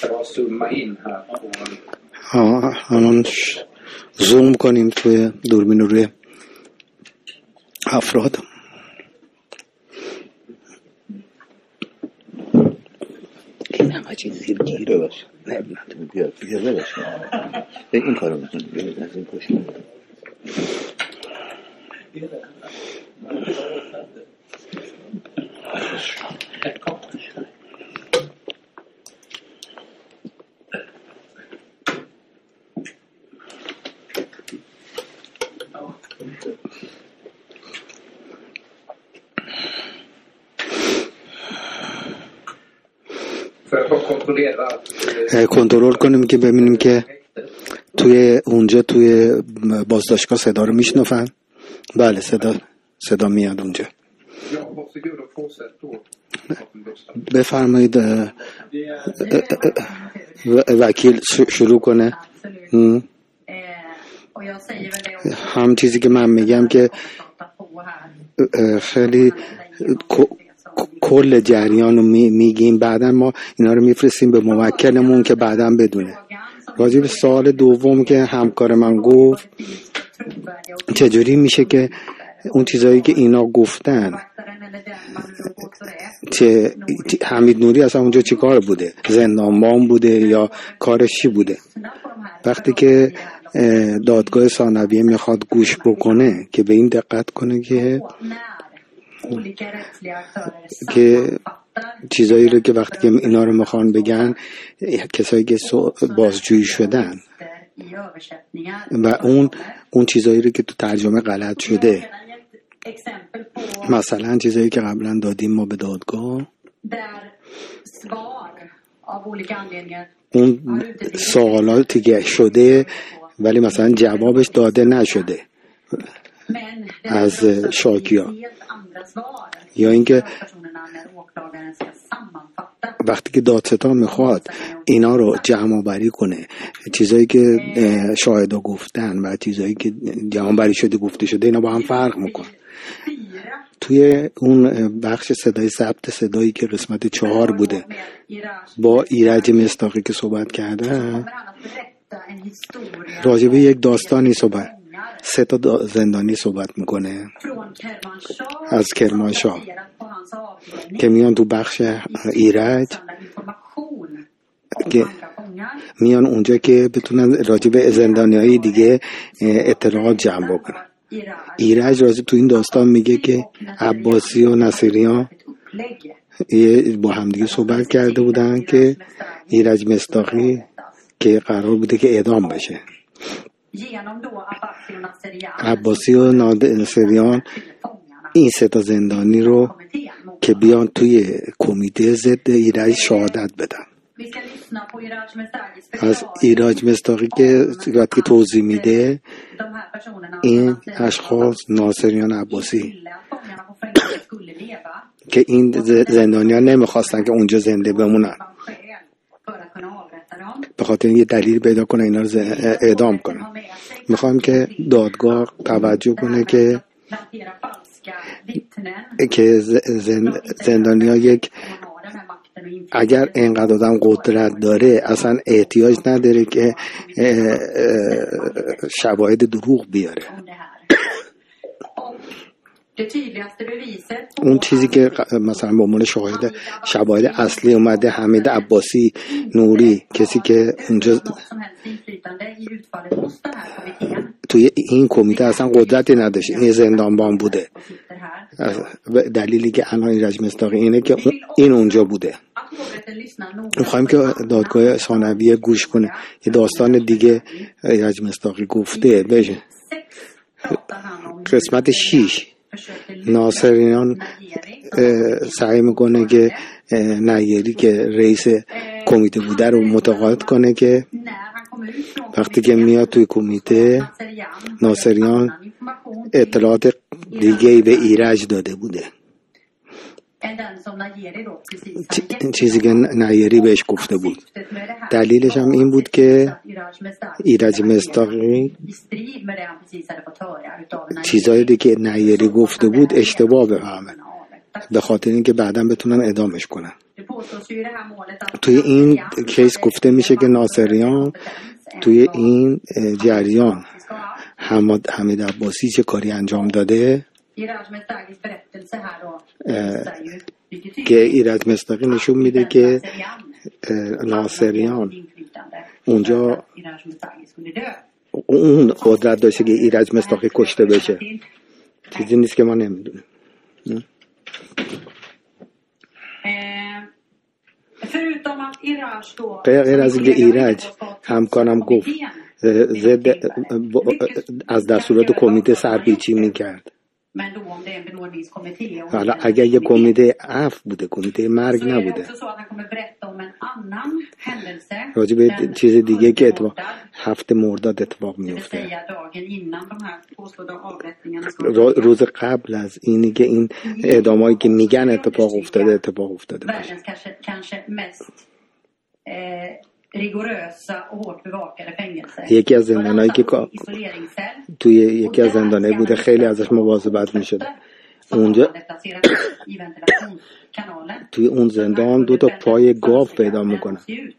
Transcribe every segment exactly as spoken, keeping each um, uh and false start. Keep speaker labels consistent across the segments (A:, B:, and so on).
A: ها الان زوم کنیم توی دوربین روی افراد.
B: این همه چیز زیر گیره باشه. نه نه بیاد بیاد باشه. این کارو میکنم. از این پشت
A: کنترل کنیم که ببینیم که توی اونجا توی بازداشتگاه صدا رو میشنفن. بله صدا صدا میاد اونجا. بفرمایید وکیل شروع کنه. هم چیزی که من میگم که خیلی کل جریان رو میگیم، بعدا ما اینا رو میفرستیم به موکلمون که بعدا بدونه. راجع به سوال دوم که همکار من گفت چجوری میشه که اون چیزایی که اینا گفتن، چه حمید نوری اصلا اونجا چی کار بوده؟ زندانبان بوده یا کارش چی بوده؟ وقتی که دادگاه ثانویه میخواد گوش بکنه که به این دقت کنه که که چیزایی رو که وقتی که اینا رو میخوان بگن کسایی که بازجویی شدن و اون اون چیزایی رو که تو ترجمه غلط شده، مثلا چیزایی که قبلا دادیم ما به دادگاه، اون سوالاتی که شده ولی مثلا جوابش داده نشده از شاکیا، یا اینکه وقتی که دادستان میخواد اینا رو جمع آوری کنه، چیزایی که شاهدا گفتن و چیزایی که جمع آوری شده گفته شده اینا با هم فرق میکنه. توی اون بخش صدای ثبت صدایی که قسمت چهار بوده با ایرج مصداقی که صحبت کرده، راجبه یک داستانی صحبت سه تا زندانی صحبت میکنه از کرمانشاه که میان تو بخش ایرج، که میان اونجا که بتونن راجبه زندانیای دیگه اطلاعات جمع بکنن. ایرج راجب تو این داستان میگه که عباسی و نصیریان با همدیگه صحبت کرده بودن که ایرج مصداقی که قرار بوده که اعدام بشه. عباسی و ناصریان این سه تا زندانی رو که بیان توی کمیته ضد ایرج شهادت بدن. از ایرج مصداقی که وقتی توضیح میده این اشخاص ناصریان عباسی که این زندانیان نمیخواستن که اونجا زنده بمونن، به خاطر یه دلیل پیدا کنه اینا رو اعدام کنن. میخوام که دادگاه توجه کنه که که زندانیا یک اگر اینقدر آدم قدرت داره اصلا احتیاج نداره که شواهد دروغ بیاره. اون چیزی که مثلا به عنوان شاهد شواهد اصلی اومده حمید عباسی نوری، کسی که اونجا توی این کمیته اصلا قدرتی نداشت، این زندانبان بوده. دلیلی که الان ایرج مصداقی اینه که این اونجا بوده. میخوایم که دادگاه ثانویه گوش کنه. یه داستان دیگه ایرج مصداقی گفته بشه. قسمت شیش ناصریان سعی میکنه که نیری که رئیس کمیته بوده رو متقاعد کنه که وقتی که میاد توی کمیته ناصریان اطلاعات دیگه‌ای به ایرج داده بوده، چیزی که نیری بهش گفته بود. دلیلش هم این بود که ایرج مصداقی چیزایی که نیری گفته بود اشتباه بفهمه، به خاطر اینکه بعداً بتونن اعدامش کنن. توی این کیس گفته میشه که ناصریان توی این جریان حمید حمید عباسی چه کاری انجام داده که ایرج مصداقی نشون میده که ناصریان اونجا اون قدرت داشته که ایرج مصداقی کشته بشه. چیزی نیست که ما نمیدونیم. غیر از اینکه ایرج همکارم گفت ضد از دستورات کمیته سرپیچی میکرد. حالا اگر یه کمیته عفو بوده، کمیته مرگ نبوده، راجع به چیز دیگه که اتفاق هفته مرداد اتفاق میفته، روز قبل از اینی که این اعدامایی که میگن اتفاق افتاده اتفاق افتاده باشه. یکی از زندانایی که توی یکی از زندانایی بوده خیلی ازش مواظبت میشد. اونجا توی اون زندان دو تا پای گاو پیدا میکنه.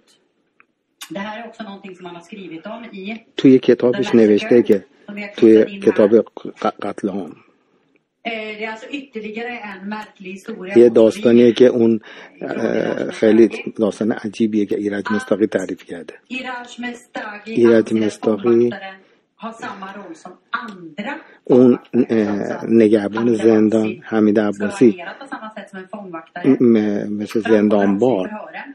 A: توی کتابش نوشته که توی کتاب قتل عام یه داستانیه که اون خیلی داستان عجیبیه که ایرج مصداقی تعریف کرده. ایرج مصداقی اون نگهبان زندان حمید عباسی مثل زندانبار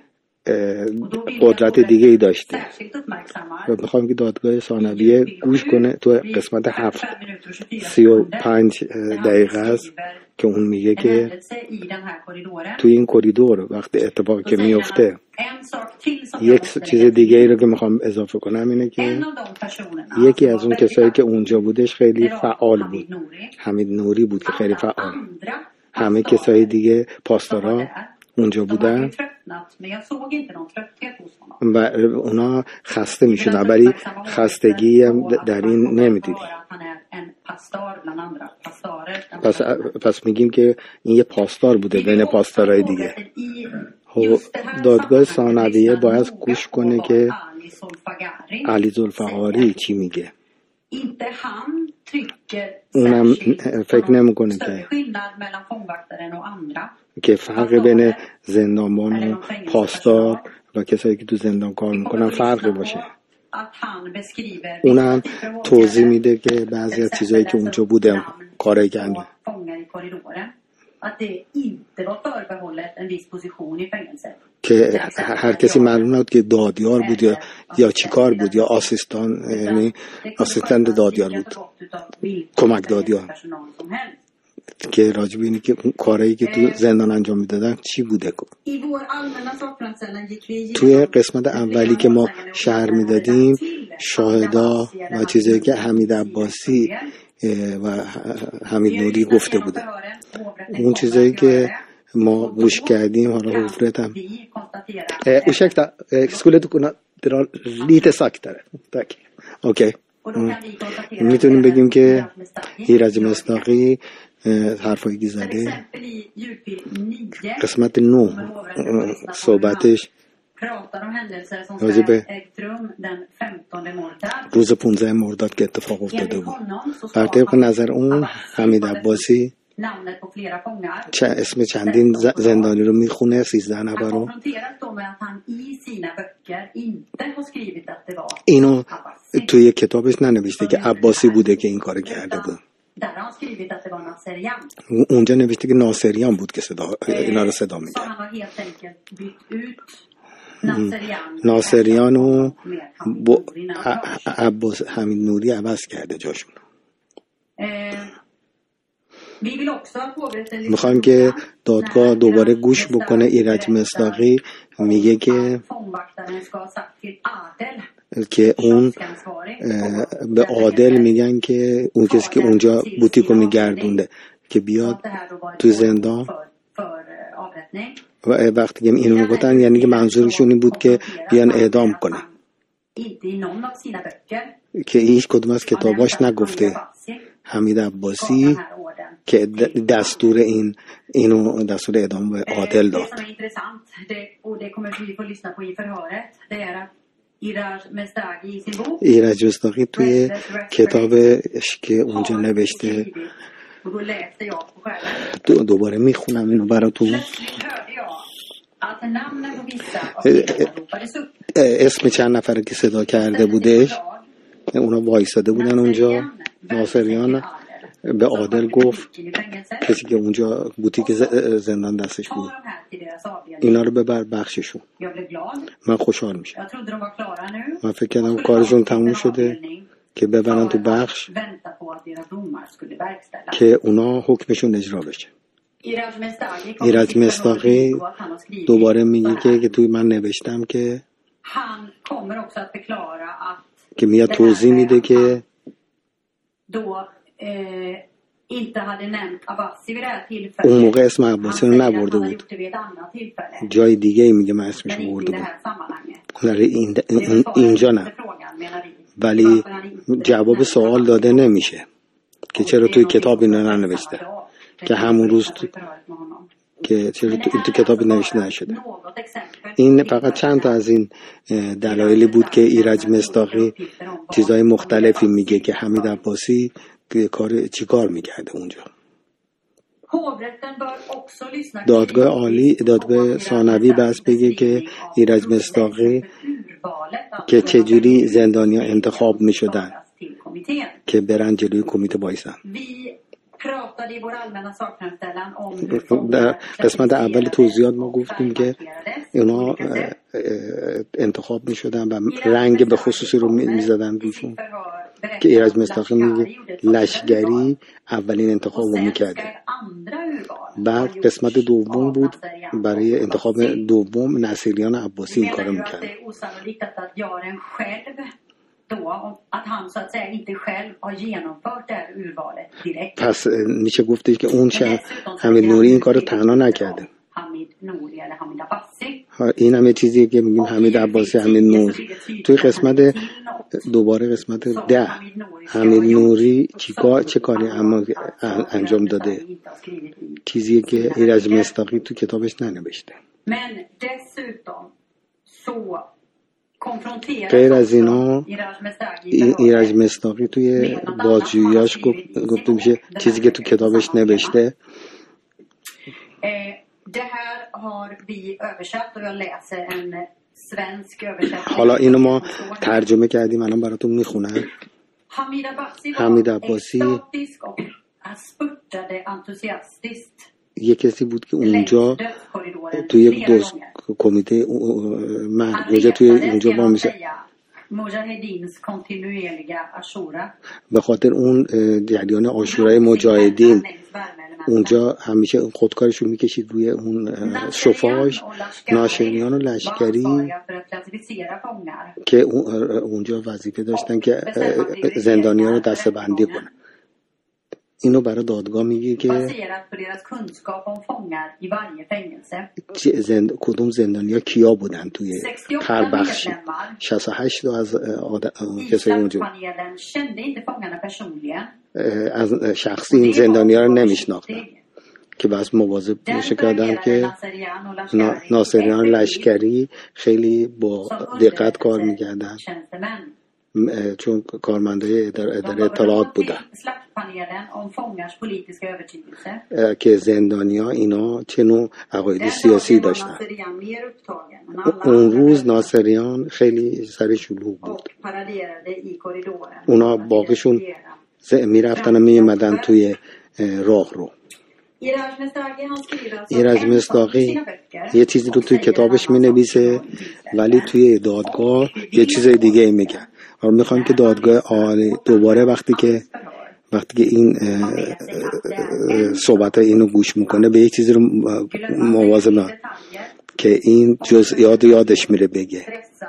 A: قدرت دیگه ای داشته. میخوام که دادگاه ثانویه گوش کنه. تو قسمت هفت سی و پنج دقیقه است که اون میگه که توی این کریدور وقتی اتفاقی که میفته، یک چیز دیگه ای رو که میخوام اضافه کنم اینه که یکی از اون کسایی که اونجا بودش خیلی فعال بود، حمید نوری بود که خیلی فعال. همه کسای دیگه پاسدارا اونجا بودن و اونا خسته میشدن، ولی خستگی هم در این نمیدیدیم. پس, پس میگیم که این یه پاسدار بوده بین پاسدارای دیگه. دادگاه ثانویه باید گوش کنه که علی ذوالفقاری چی میگه. اونم فکر نمیکنه که که فرق بین زندانبان و پاسدار و کسایی که تو زندان کار میکنن فرقی باشه. اونم توضیح میده که بعضی از چیزایی که اونجا بوده کارایی که انجام که هر کسی معلوم نبود که دادیار بود یا یا چیکار بود یا آسیستان، یعنی آسیستنت دادیار بود، کمک دادیار، که راجب اینی که اون کارهایی که تو زندان انجام میدادن چی بوده. توی قسمت اولی که ما شرح میدادیم شاهدا و چیزایی که حمید عباسی و حمید نوری گفته بوده، اون چیزایی که ما گوش کردیم. حالا حفرتم ursäkta, skulle du kunna dra lite saktare? Tack. Okej. میتونیم بگیم که ایرج مصداقی حرفایی که زده قسمت نو صحبتش راجع به روز پانزده مرداد که اتفاق افتاده بود. بر طبق نظر اون حمید عباسی چه اسم چندین زندانی رو میخونه، سیزده نفر رو. اینو توی کتابش ننوشته که عباسی بوده که این کار کرده بود. اونجا نوشته که ناصریان بود که صدا اینا رو صدا میده. ناصریان و عباس حمید نوری عوض کرده جاشون. میخوایم که دادگاه دوباره گوش بکنه. ایرج مصداقی میگه که که اون به عادل میگن که اون کسی که اونجا بوتیکو میگردونده که بیاد تو زندان. و وقتی که اینو میگفتن یعنی که منظورشون این بود که بیان اعدام کنه، که هیچ کدوم از کتاباش نگفته حمید عباسی که دستور این اینو دستور اعدام به عادل داد. ایرج مصداقی توی کتابش که اونجا نوشته، دوباره میخونم اینو براتون، اسم چند نفر که صدا کرده بودش اونا وایساده بودن اونجا. ناصریان به عادل گفت، کسی که اونجا بوتیک زندان دستش بود، اینا رو ببر بخششون، من خوشحال میشم. من فکر کردم کارشون تموم شده که ببرن تو بخش که اونا حکمشون اجرا بشه. ایرج مصداقی دوباره میگه که, که توی من نوشتم که که میاد توضیح میده که اون موقع اسم عباسی رو نبرده بود، جای دیگه میگه من اسمش رو برده بود، این اینجا نه. ولی جواب سوال داده نمیشه که چرا توی کتاب اینو ننوشته، که همون روز تو... که چرا تو, تو کتاب نوشته نشده. این فقط چند تا از این دلایلی بود که ایرج مصداقی چیزهای مختلفی میگه که حمید عباسی کار چی کار میکرده اونجا. دادگاه عالی، دادگاه ثانوی بس بگه که ایرج مصداقی که چجوری زندانیا انتخاب میشدن که برن جلوی کمیته بایستن. در قسمت اول توضیحات ما گفتیم که اونا انتخاب میشدن و رنگ به خصوصی رو میزدن روشون، که ایرج مصداقی میگه لشگری اولین انتخاب رو میکرده. بعد قسمت دوم بود، برای انتخاب دوم نصیریان عباسی این کارو میکرد. پس میشه گفتش که اون شب حمید نوری این کارو تنها نکرده. این هم یه چیزیه که میگیم حمید عباسی، حمید نوری. توی قسمت دوباره قسمت ده حمید نوری چیکار چه کاری اما انجام داده، چیزیه که ایرج مصداقی تو کتابش ننوشته. غیر از اینا ایرج مصداقی توی بازجوییاش گفته میشه چیزی که تو کتابش نوشته. حالا اینو ما ترجمه کردیم، الان براتون میخونم. حمید عباسی یه کسی بود که اونجا توی یک دوست کمیته مرد اونجا توی اونجا با میشه به خاطر اون جریان عاشورای مجاهدین اونجا همیشه خودکارشو میکشید روی اون شفاش. ناشریان و لشکری که اونجا وظیفه داشتن که زندانیان رو دسته بندی کنن. اینو برای دادگاه میگه که زند... کدوم زندانیا کیا بودن توی هر بخشی. شصت و هشت تا از آد... کسای اونجا از شخصی این زندانیا رو نمیشناختن که بس مواظب میشه کردن که ناصریان لشکری خیلی با دقت کار میکردن چون کارمندای اداره, اداره اطلاعات بودن که زندانیا اینا چه نوع عقاید سیاسی داشتن. اون روز ناصریان خیلی سر شلوغ بود، اونا باقیشون میرفتن و میمدن توی راه رو. ایرج مصداقی یه چیزی رو توی کتابش مینویسه ولی توی دادگاه یه چیز دیگه میگه. و میخوام که دادگاه عالی دوباره وقتی که وقتی که این صحبت اینو گوش میکنه به یه چیزی رو مواظب که این جزئیات یادش میره بگه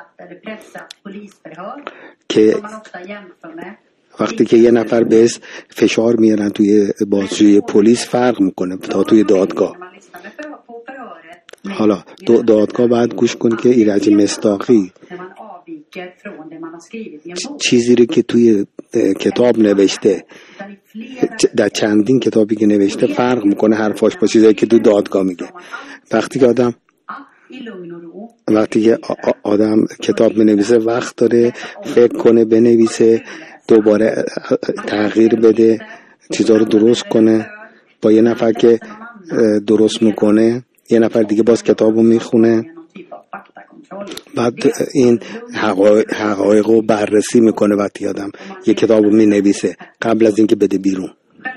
A: که وقتی که یه نفر بهش فشار میارن توی بازجویی پلیس فرق میکنه تا توی دادگاه. حالا دادگاه بعد گوش کنی که ایرج مصداقی چیزی رو که توی کتاب نوشته در چندین کتابی که نوشته فرق میکنه حرفاش با چیزایی که تو دادگاه میگه. وقتی که آدم وقتی که آدم کتاب مینویسه وقت داره فکر کنه، بنویسه، دوباره تغییر بده، چیزا رو درست کنه. با یه نفر که درست میکنه، یه نفر دیگه باز کتابو میخونه، بعد این حقایق رو بررسی میکنه. وقتی آدم یه کتابو مینویسه قبل از اینکه بده بیرون،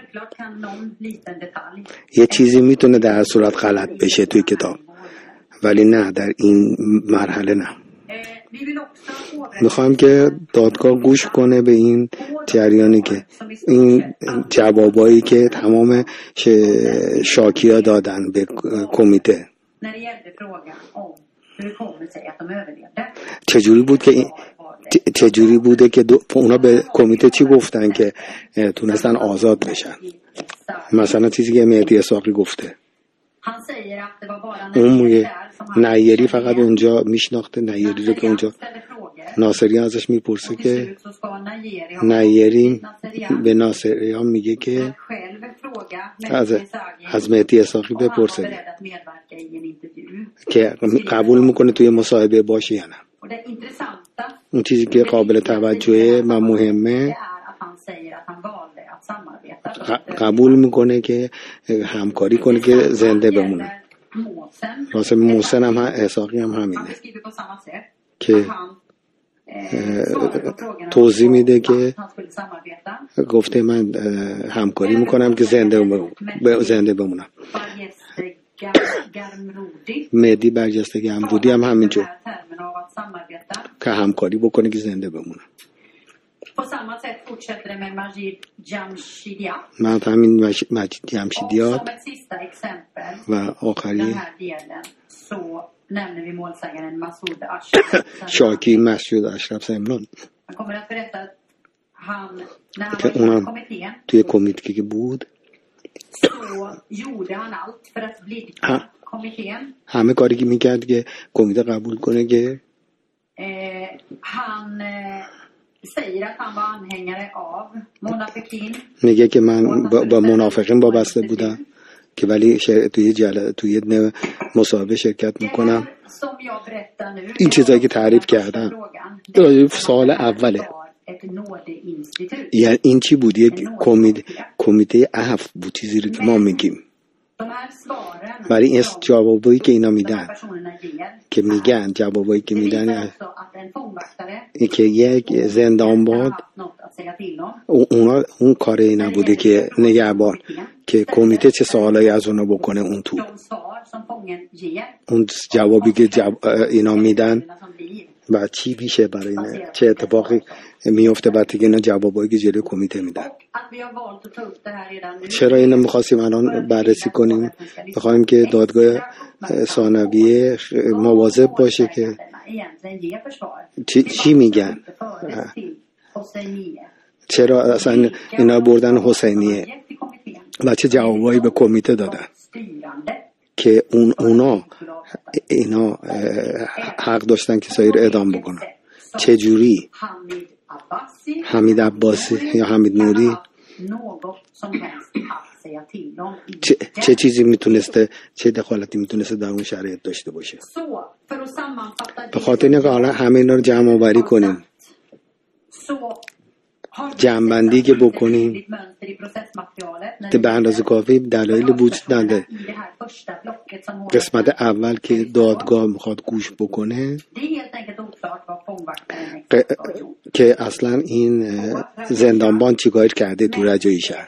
A: یه چیزی میتونه در هر صورت غلط بشه توی کتاب، ولی نه در این مرحله نه. میخوایم که دادگاه گوش کنه به این جریانی که این جوابایی که تمام شاکیا دادن به کمیته. چجوری بود که این چجوری بوده که اونا به کمیته چی گفتن که تونستن آزاد بشن؟ مثلا چیزی که مهدی اسحاقی گفته، اون میگه نیری فقط اونجا میشناخته، نیری رو که اونجا ناصریان ازش میپرسه که نیری به ناصریان میگه که از از مهدی اسحاقی بپرسه که قبول میکنه توی مصاحبه باشه یا نه. اون چیزی که قابل توجهه و مهمه، قبول میکنه که همکاری کنه که زنده بمونه. راست محسن هم اسحاقی هم همینه که توضیح میده که گفته من همکاری میکنم که زنده زنده بمونم. مهدی برجسته گمرودی هم همینجور که همکاری بکنه که زنده بمونه. من همین مجید جمشیدیات و آخری شاکی مسعود اشرف سمنان که اونم توی کمیته که بود همه کاری که میکرد که کمیته قبول کنه که میگه که من با, با منافقین وابسته بودم که ولی توی جل... توی مصاحبه شرکت میکنم. این چیزایی که تعریف کردم سال اوله، یعنی این چی بود؟ یک کمیته کمیته عفو بود، چیزی رو که ما میگیم. ولی این جوابایی که اینا میدن که میگن جوابایی که میدن این که یک زندانبان اونا اون کاری نبوده که نگهبان که کمیته چه سوالایی از اونا بکنه. اون تو اون جوابی که جواب اینا میدن و چی میشه برای اینه، چه اتفاقی میفته وقتی که اینا جوابایی که جلوی کمیته میدن. چرا اینو می‌خواستیم الان بررسی کنیم؟ می‌خوایم که دادگاه ثانویه مواظب باشه که چی, چی میگن. چرا اصلا اینا بردن حسینیه و چه جوابایی به کمیته دادن که اون اونا اینا حق داشتن که سایر اعدام بکنن. چه جوری حمید عباسی یا حمید نوری چه, چه چیزی میتونسته، چه دخالتی میتونسته در اون شرایط داشته باشه؟ به خاطر اینکه حالا همه اینا رو جمع آوری کنیم، جمع‌بندی که بکنیم به اندازه کافی دلایل وجود نداره. قسمت اول که دادگاه میخواد گوش بکنه که اصلا این زندانبان چیکار کرده تو رجایی شهر،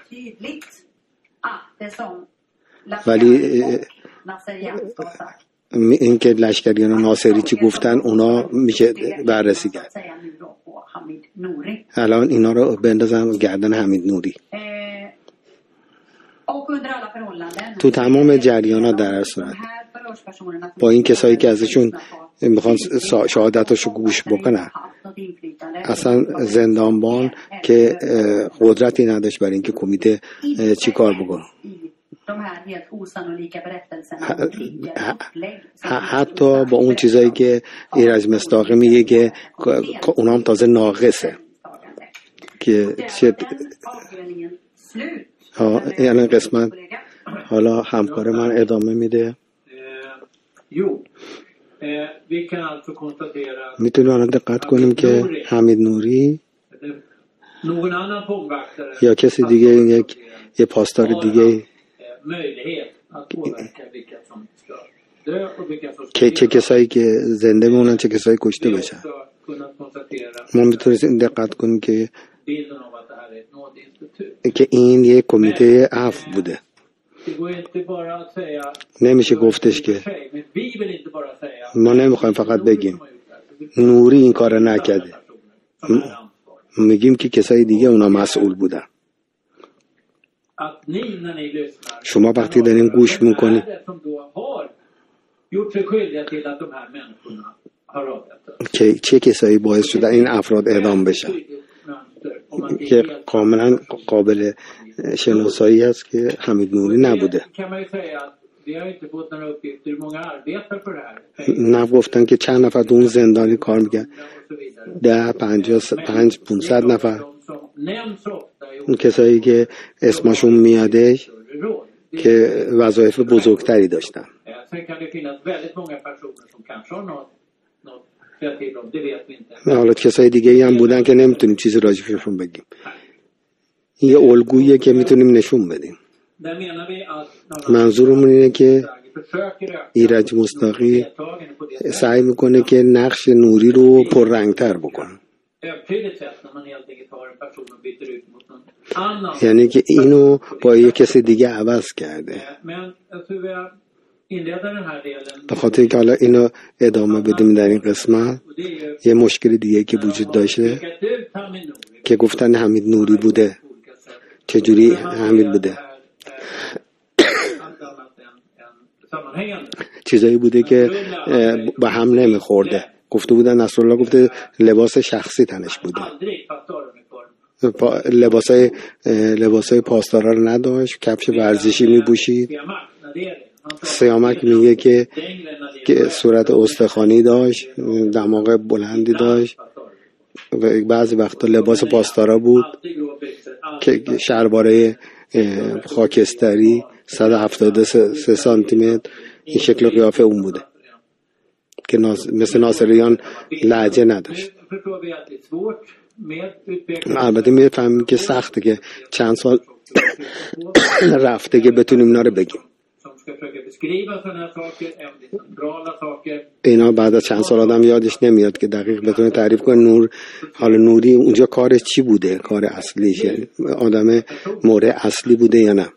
A: ولی این که لشکریان و ناصری چی گفتن اونا میشه بررسی کرد. الان اینا رو بندازم گردن حمید نوری. تو تمام جریانات در هر صورت با این کسایی که ازشون میخوان شهادتاشو گوش بکنن، اصلا زندانبان که قدرتی نداشت برای اینکه کمیته چی کار بکنه. حتی با اون چیزایی که ایرج مصداقی میگه که اونام تازه ناقصه که یعنی قسمت حالا همکار من ادامه میده. میتونیم الان دقت کنیم که حمید نوری یا کسی دیگه، یک یه پاسدار دیگه که چه کسایی که زنده بمونن چه کسایی کشته بشن. ما میتونیم دقت کنیم که که این یک کمیته عفو بوده. نمیشه گفتش که ما نمیخوایم فقط بگیم نوری این کار نکرده، میگیم که کسای دیگه اونا مسئول بودن. شما وقتی دارین گوش میکنید که چه کسایی باعث شده این افراد اعدام بشن که کاملا قابل شناسایی هست که حمید نوری نبوده. نگفتن که چند نفر تو اون زندانی کار میگن، ده پنجاه پنج پونصد نفر. اون کسایی که اسمشون میادش که وظایف بزرگتری داشتن. حالا کسای دیگه هم بودن که نمیتونیم چیزی راجعشون بگیم. یه الگوییه که میتونیم نشون بدیم. منظورمون اینه که ایرج مصداقی سعی میکنه که نقش نوری رو پررنگتر بکنه، یعنی که اینو با یه کسی دیگه عوض کرده. به خاطر اینکه حالا اینو ادامه بدیم در این قسمت، یه مشکل دیگه که وجود داشته که گفتن حمید نوری بوده. چجوری حمید بوده؟ چیزایی بوده که با هم نمیخورده. گفته بودن نصرالله گفته لباس شخصی تنش بوده، لباسای لباسای پاسدارا رو نداشت، کفش ورزشی میپوشید. سیامک میگه که که صورت استخوانی داشت، دماغ بلندی داشت و بعضی وقتا لباس پاسدارا بود که شلوار خاکستری صد و هفتاد و سه سانتی متر. این شکل قیافه اون بوده که ناس... مثل ناصریان لهجه نداشت. البته میفهمیم که سخته که چند سال رفته که بتونیم اینا رو بگیم. اینا بعد از چند سال آدم یادش نمیاد که دقیق بتونه تعریف کنه نور حالا نوری اونجا کارش چی بوده، کار اصلیش، آدم مورد اصلی بوده یا نه.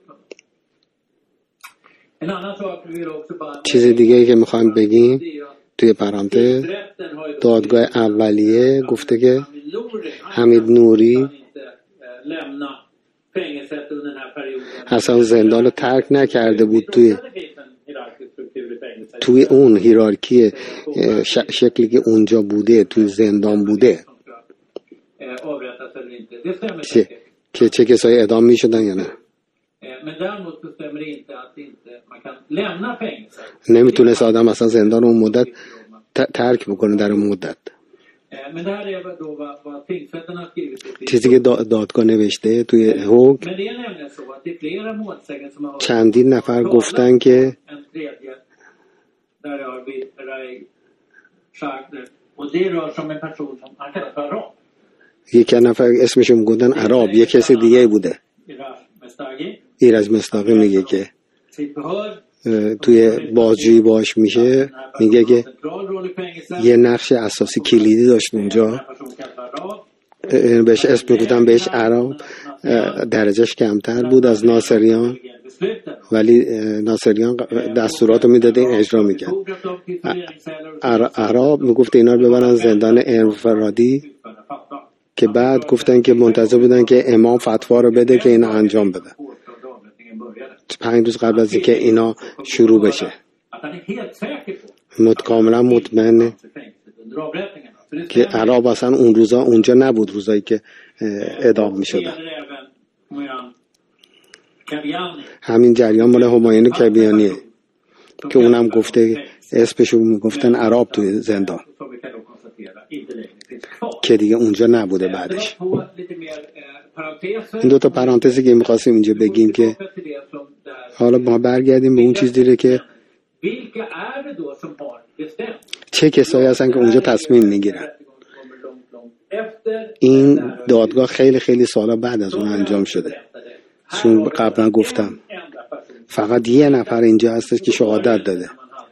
A: چیز دیگه ای که میخوایم بگیم توی پرانتز، دادگاه اولیه گفته که حمید نوری اصلا زندان رو ترک نکرده بود. توی توی اون هیرارکی شکلی که اونجا بوده، توی زندان بوده، چه که چه کسایی اعدام می شدن یا نه. نمیتونست آدم اصلا زندان اون مدت ترک بکنه در اون مدت. چیزی که دادگاه نوشته توی حکم، چندین نفر گفتن که یک نفر اسمشون گفتن عرب، یک کسی دیگه بوده. ایرج مصداقی میگه که توی بازجویی باش میشه، میگه که یه نقش اساسی کلیدی داشت اونجا، بهش اسم میگفتن بهش عرب، درجهش کمتر بود از ناصریان، ولی ناصریان دستوراتو میداده این اجرا میکرد. عرب میگفت اینا رو ببرن زندان انفرادی، که بعد گفتن که منتظر بودن که امام فتوا رو بده که اینا انجام بده. پنج روز قبل از اینکه اینا شروع بشه مت کاملا مطمئن که عرب اصلا اون روزا اونجا نبود، روزایی که اعدام می شدن. همین جریان مال همایون کبیانیه که اونم گفته اسمشو میگفتن عرب توی زندان که دیگه اونجا نبوده بعدش. این دو تا پرانتزی که می‌خواستیم اینجا بگیم که حالا ما برگردیم به اون چیزی که چه کسایی هستن که اونجا تصمیم میگیرن. این دادگاه خیلی خیلی سالا بعد از اون انجام شده، چون قبلا گفتم فقط یه نفر اینجا هستش که شهادت داده.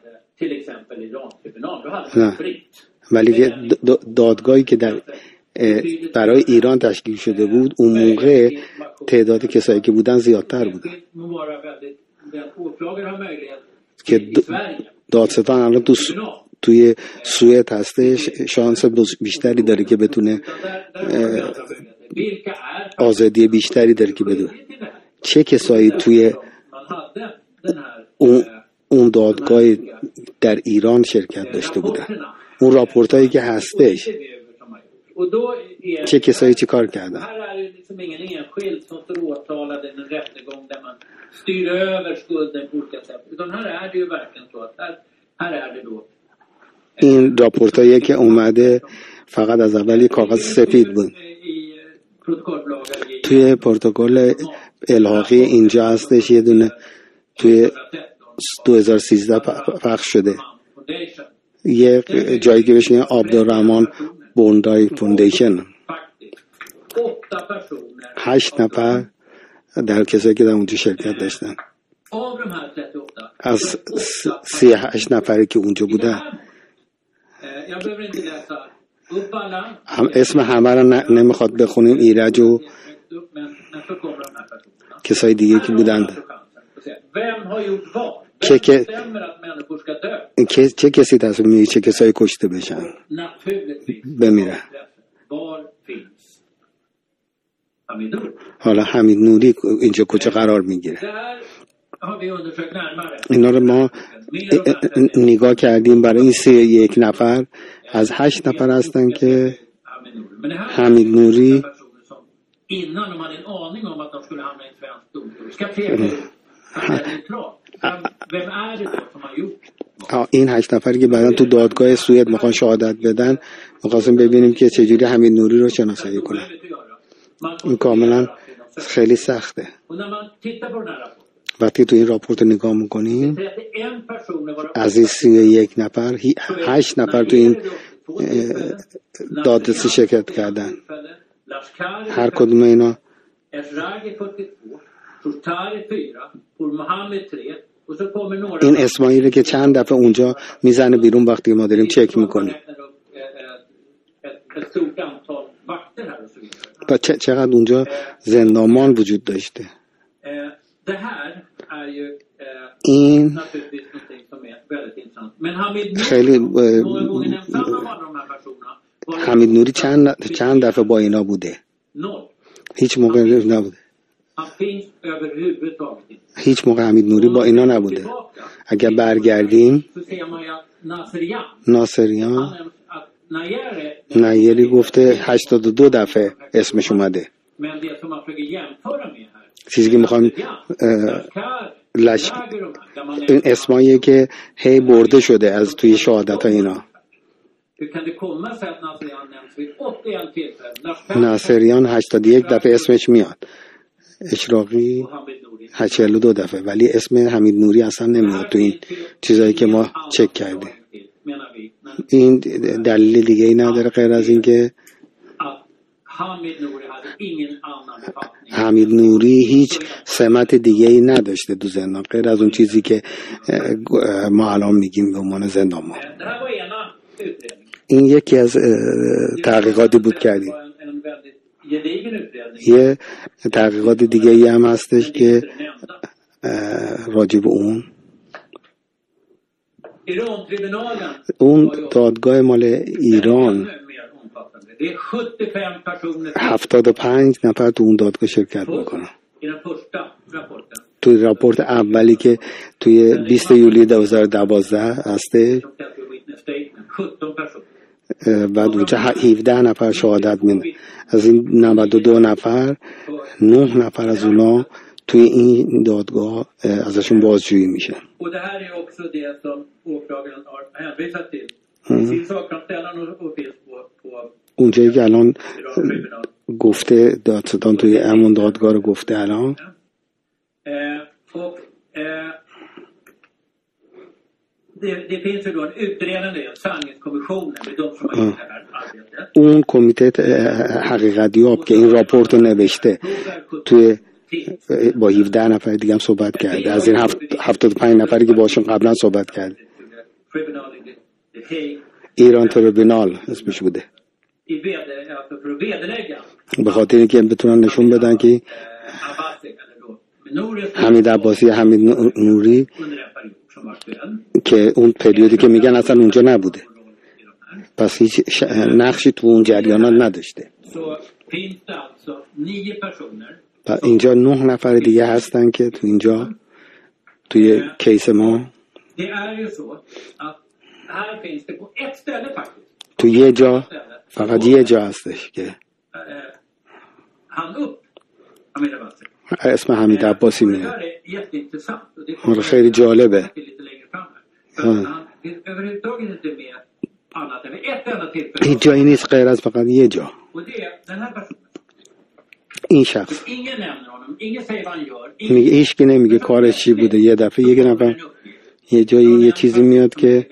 A: نه، ولی دادگاهی که در برای ایران تشکیل شده بود اون موقع تعداد کسایی که بودن زیادتر بودن که دادستان الان تو توی سوئد هستش، شانس بیشتری داره که بتونه آزادی بیشتری داره که بدونه چه کسایی توی اون اون دادگاه در ایران شرکت داشته بودن. اون راپورتایی که هستش چه کسایی چه کار کردن. این راپورتایی که اومده فقط از اول کاغذ سفید بود. توی پروتکل الحاقی اینجا هستش، یه دونه توی دو هزار و سیزده پخش شده، یه جایی که بهش میگن عبدالرحمن بوندای فوندیشن. هشت نفر در کسایی که در اونجا شرکت داشتن، از سی هشت نفری که اونجا بودن هم اسم همه رو نمیخواد بخونیم، ایرج و کسای دیگه که بودن. چه که چه, چه کسی تصمیم میگیره چه کسایی کشته بشن بمیرن؟ حالا حمید نوری اینجا کجا قرار میگیره؟ اینا رو ما نگاه کردیم. برای این سی یک نفر از هشت نفر هستن که حمید نوری این هشت نفری که بعدا تو دادگاه سوئد میخوان شهادت بدن، میخواستیم ببینیم که چجوری حمید نوری رو شناسایی کنن. این کاملا خیلی سخته. وقتی تو این راپورت نگاه میکنیم از این سی یک نفر هشت نفر تو این دادرسی شرکت کردن. هر کدوم اینا این اسماعیلی که چند دفعه اونجا میزنه بیرون وقتی ما داریم چک میکنیم و چقدر اونجا زندانبان وجود داشته. این خیلی حمید نوری چند چند دفعه با اینا بوده، هیچ موقع نبوده، هیچ موقع حمید نوری با اینا نبوده. اگر برگردیم ناصریان نیری گفته هشتاد و دو دفعه اسمش اومده. چیزی که میخوام لش... این اسمایی که هی برده شده از توی شهادت ها اینا. ناصریان هشتاد و یک دفعه اسمش میاد، اشراقی چهل و دو دفعه، ولی اسم حمید نوری اصلا نمیاد تو این چیزایی که ما چک کردیم. این دلیل دیگه ای نداره غیر از این که حمید نوری هیچ سمت دیگه ای نداشته تو زندان غیر از اون چیزی که ما الان میگیم به عنوان زندان ما. این یکی از تحقیقاتی بود کردیم. یه تحقیقات دیگه ای هم هستش که راجع به اون اون دادگاه مال ایران هفتاد و پنج نفر تو اون دادگاه شرکت میکنن. توی راپورت اولی که توی بیست یولی دو هزار و دوازده هسته، بعد اونجا هفده نفر شهادت میدن. از این نود و دو نفر نه نفر از اونا توی این دادگاه ازشون بازجویی میشه. اونجایی که الان گفته دادستان توی همون دادگاه رو گفته الان. اون کمیته حقیقتیاب که این راپورت رو نوشته توی با هفده نفر دیگه هم صحبت کرده، از این هفتاد و پنج نفری که باشون قبلا صحبت کرده. ایران تریبونال اسمش بوده، به خاطر اینکه بتونن نشون بدن که حمید عباسی حمید نوری که اون پریودی که میگن اصلا اونجا نبوده، پس هیچ نقشی تو اون جریانات نداشته. اینجا نه نفر دیگه هستن که تو اینجا توی کیس ما تو یه جا، فقط یه جا هستش که اسم حمید عباسی میاد. خیلی جالبه. هیچ جایی نیست غیر از فقط یه جا. این شخص میگه هیچ کی نمیگه کارش چی بوده. یه دفعه یک نفر یه جایی یه چیزی میاد که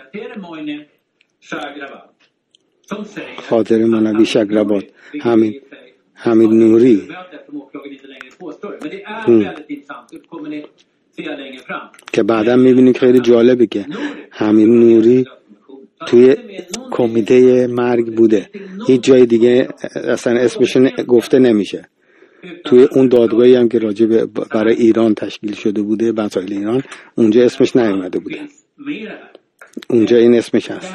A: خاطر منبی شگرباد حمید حمید نوری که بعدا میبینی خیلی جالبه که حمید نوری توی کمیته مرگ بوده، هیچ جای دیگه اصلا اسمش گفته نمیشه. توی اون دادگاهی هم که راجع برای ایران تشکیل شده بوده، مسائل ایران، اونجا اسمش نیومده بوده. اونجا این اسمش هست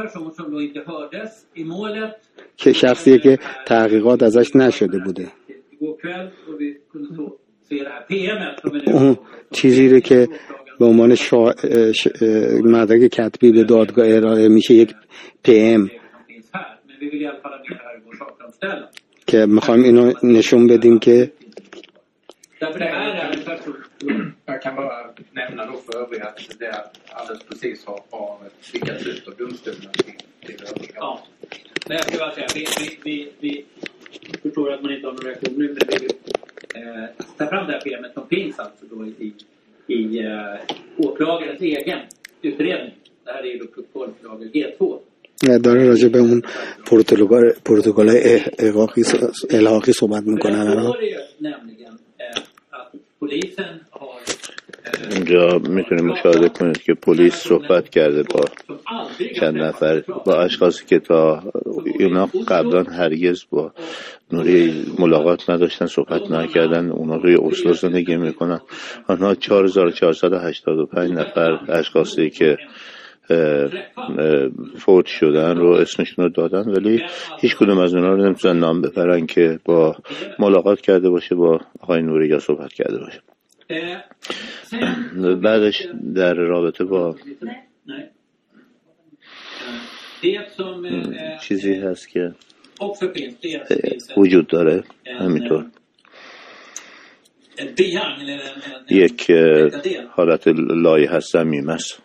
A: که شخصیه که تحقیقات ازش نشده بوده. اون چیزی رو که به عنوان شا... ش... مدرک کتبی به دادگاه ارائه میشه یک پی ام که میخوایم اینو نشون بدیم که
C: Jag kan bara nämna då för övriga att det alldeles precis har, har skickats ut av domstolen till, till övriga. Ja, men jag ska bara säga, vi, vi, vi, vi förstår att man inte har någon reaktion nu, men vi vill eh, ta fram det här P M:et som finns alltså då i, i eh, åklagarens egen utredning. Det här är ju då protokollförlager G två.
A: داره راجع به اون پروتکل پروتکل الحاقی الحاقی صحبت میکنن الان.
B: اینجا میتونید مشاهده کنید که پلیس صحبت کرده با چند نفر، با اشخاصی که تا اینا قبلا هرگز با نوری ملاقات نداشتن، صحبت نکردن. اونا روی اسلو زندگی میکنن. آنها چهار هزار و چهارصد و هشتاد و پنج نفر اشخاصی که فوت شدن رو اسمشون رو دادن، ولی هیچ کدوم از اونا رو نمیتونن نام ببرن که با ملاقات کرده باشه با آقای نوری یا صحبت کرده باشه. بعدش در رابطه با چیزی هست که وجود داره همینطور، یک حالت لایحه هست زمیم است.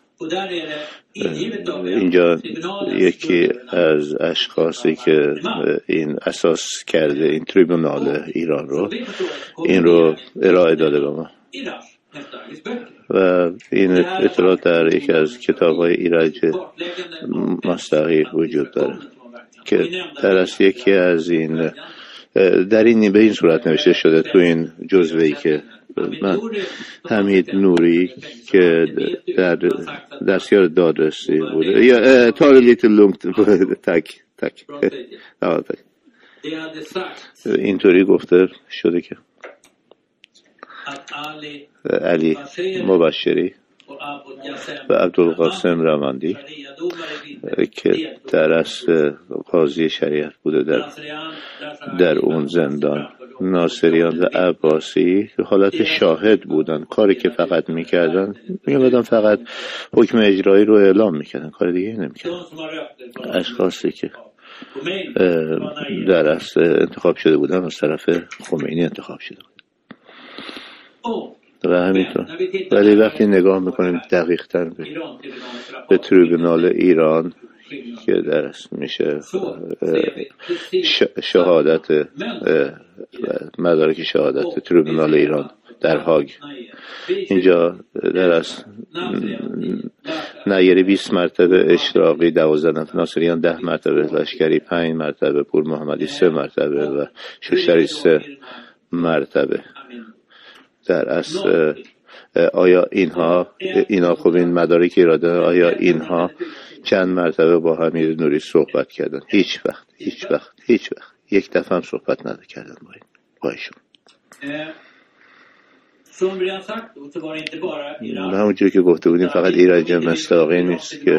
B: اینجا یکی از اشخاصی که این اساس کرده این تریبونال ایران رو این رو ارائه داده به ما و این اطلاعات در یکی از کتاب‌های ایرج مستقی وجود داره که در اصل یکی از این در این به این صورت نوشته شده تو این جزوه‌ای که من حمید نوری که در دستیار دادرسی بوده یا تا لیتل لونگ تک تک اینطوری گفته شده که علی مبشری و عبدالقاسم رواندی که در اصل قاضی شریعت بوده در در اون زندان، ناصریان و عباسی حالت شاهد بودن. کاری که فقط میکردن میگردن فقط حکم اجرایی رو اعلام میکردن، کار دیگه نمیکردن. اشخاصی که در اصل انتخاب شده بودن از طرف خمینی انتخاب شده بودن و همینطور. ولی وقتی نگاه میکنیم دقیق تر به, به تریبونال ایران که درست میشه شهادت مدارک شهادت تریبونال ایران در هاگ. اینجا درست نیری بیست مرتبه، اشراقی دوازده نفر، ناصریان ده مرتبه، لشکری پنج مرتبه، پور محمدی سه مرتبه و شوشتری سه مرتبه. در اصل آیا اینها اینا خب این مدارک ایران، آیا اینها چند مرتبه با حمید نوری صحبت کردن؟ هیچ وقت هیچ وقت هیچ وقت یک دفعه هم صحبت نکردن با این با ایشون. همونجوری که گفته بودیم فقط ایرج مصداقی نیست که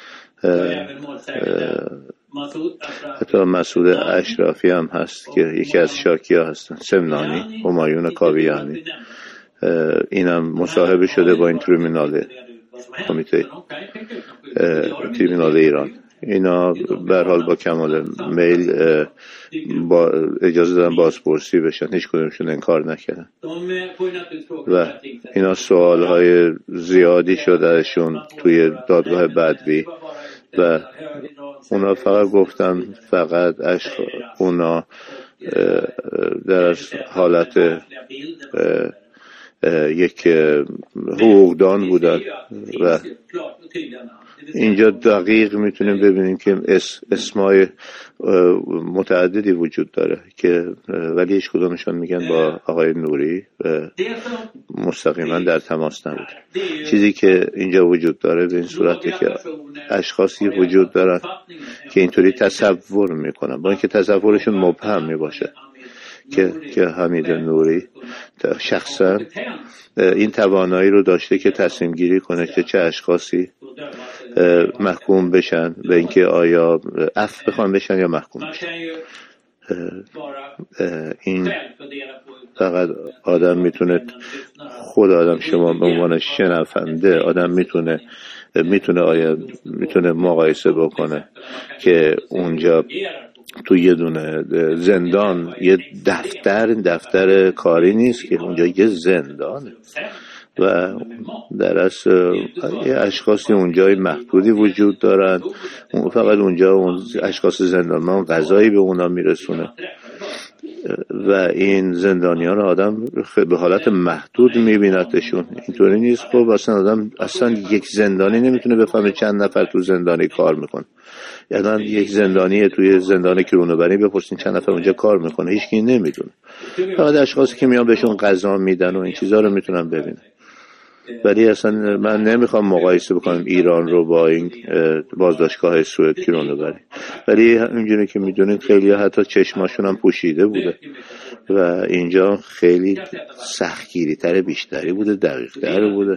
B: حتی مسعود اشرافی هم هست که یکی از شاکیا هستن، سمنانی، همایون کاویانی، اینم مصاحبه شده با این تریبونال کمیته تریبونال ایران. اینا به هر حال با کمال میل با اجازه دادن بازپرسی بشن، هیچ کدومشون انکار نکردن و اینا سوالهای زیادی شدهشون توی دادگاه بدوی و اونا فقط گفتن فقط عشق اونا در حالت یک حقوقدان بودن و اینجا دقیق میتونیم ببینیم که اسمای متعددی وجود داره که ولی هیچ کدومشون میگن با آقای نوری مستقیما در تماس نبود. چیزی که اینجا وجود داره به این صورته که اشخاصی وجود دارن که اینطوری تصور میکنن، با اینکه تصورشون مبهم میباشه که که حمید نوری شخصا این توانایی رو داشته که تصمیم گیری کنه که چه اشخاصی محکوم بشن به اینکه آیا عفو بخوان بشن یا محکوم بشن. این فقط آدم میتونه، خود آدم شما به عنوان شنونده آدم میتونه میتونه آیا میتونه مقایسه بکنه که اونجا تو یه دونه زندان یه دفتر دفتر کاری نیست که اونجا یه زندانه و در اصل یه اشخاصی اونجای محدودی وجود دارن، فقط اونجا اون اشخاص زندانمان غذایی به اونا میرسونه و این زندانیان آدم به حالت محدود میبینتشون. اینطوری نیست خب اصلا آدم اصلا یک زندانی نمیتونه بفهمه چند نفر تو زندانی کار میکنه. یعنی یک زندانی توی زندان کرونوبری بپرسین چند نفر اونجا کار میکنه، هیچ کی نمیدونه. فقط اشخاصی که میان بهشون غذا میدن و این چیزا رو میتونن ببینن. ولی اصلا من نمیخوام مقایسه بکنم ایران رو با این بازداشتگاه سوئد کرونوبری، ولی اینجوری که میدونید خیلی حتی چشماشون هم پوشیده بوده و اینجا خیلی سختگیری تر بیشتری بوده، دقیق تر بوده.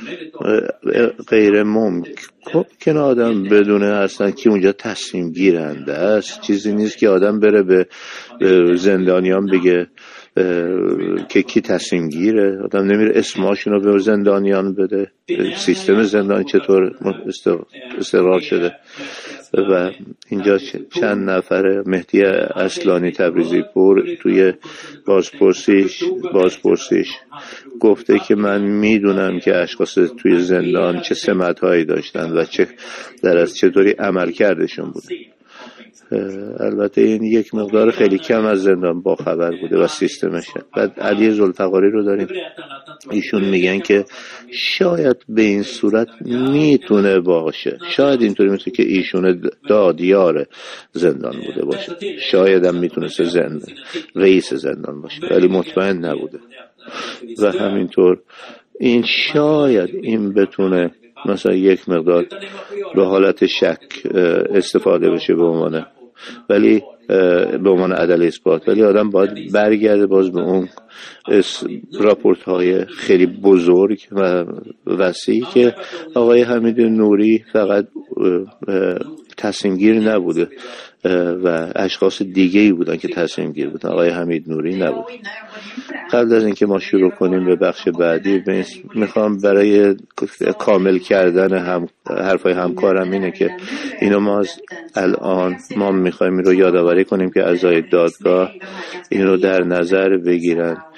B: غیر ممکن آدم بدونه اصلا که اونجا تصمیم گیرنده است. چیزی نیست که آدم بره به زندانیان بگه که کی تصمیم گیره. آدم نمیره اسماشون رو به زندانیان بده. سیستم زندانی چطور استقرار شده و اینجا چند نفر مهدی اصلانی تبریزی پور توی بازپرسیش بازپرسیش گفته که من میدونم که اشخاص توی زندان چه سمت‌هایی داشتن و چه در از چطوری عمل کردشون بود. البته این یک مقدار خیلی کم از زندان با خبر بوده و سیستمش. بعد علی ذوالفقاری رو داریم، ایشون میگن که شاید به این صورت میتونه باشه، شاید اینطوری میتونه که ایشون دادیار زندان بوده باشه، شاید هم میتونه زندان رئیس زندان باشه ولی مطمئن نبوده و همینطور این شاید این بتونه مثلا یک مقدار به حالت شک استفاده بشه به عنوان ولی به عنوان عدل اثبات، ولی آدم باید برگرده باز به اون راپورت های خیلی بزرگ و وسیعی که آقای حمید نوری فقط تصمیم گیر نبوده و اشخاص دیگه‌ای بودن که تصمیم گیر بودن، آقای حمید نوری نبود. قبل از اینکه ما شروع کنیم به بخش بعدی میخوام برای کامل کردن هم حرفای همکارم اینه که اینو ما از الان ما میخوایم این رو یادآوری کنیم که اعضای دادگاه این رو در نظر بگیرن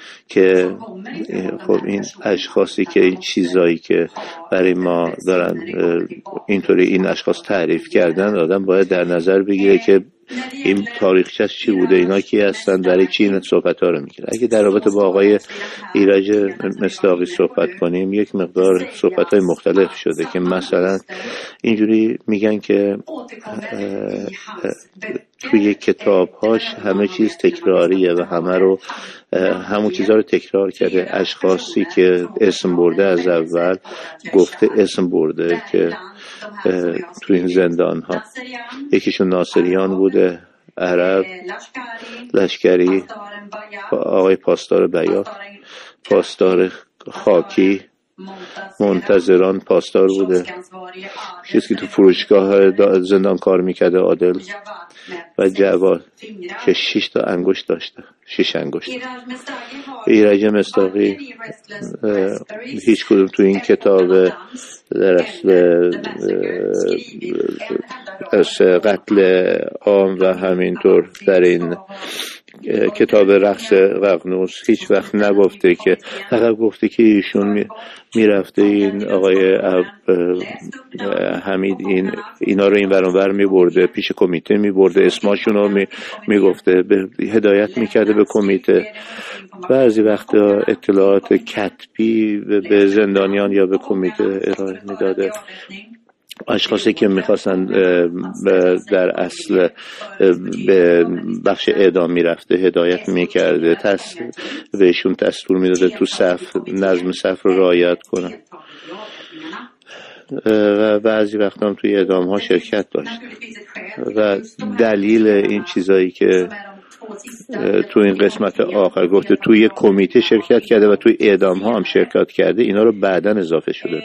B: که خب این اشخاصی که این چیزایی که برای ما دارن اینطوری این اشخاص تعریف کردن، آدم باید در نظر بگیره که این تاریخچه‌اش چی بوده، اینا کی هستن، برای چی این صحبت‌ها رو میگیره. اگه در رابطه با آقای ایرج مصداقی صحبت کنیم، یک مقدار صحبت‌های مختلف شده که مثلا اینجوری میگن که توی کتاب‌هاش همه چیز تکراریه و همه رو همون چیزا رو تکرار کرده. اشخاصی که اسم برده از اول گفته اسم برده که تو این زندان ها، یکیشون ناصریان بوده، عرب، لشکری، آقای پاسدار بیات، پاسدار خاکی، منتظران پاسدار بوده، چیزی که تو فروشگاه زندان کار میکرده عادل، و جواد که شش تا انگشت داشته، شش انگشت. ایرج مصداقی هیچ کدوم تو این کتاب در اصل قتل عام و همینطور در این کتاب رقص ققنوس هیچ وقت نگفته، که فقط گفته که ایشون میرفته این آقای حمید این اینا رو این برانور میبرده، پیش کمیته میبرده، اسماشون رو میگفته، هدایت میکرده به کمیته. بعضی وقتا اطلاعات کتبی به زندانیان یا به کمیته ارائه میداده. اشخاصی که میخواستن در اصل به بخش اعدام میرفته هدایت میکرده، تس بهشون دستور میداده تو صف نظم صف رو رعایت کنن و بعضی وقتا هم توی اعدام ها شرکت داشت. و دلیل این چیزایی که تو این قسمت آخر گفته توی کمیته شرکت کرده و توی اعدام ها هم شرکت کرده، اینا رو بعداً اضافه شده.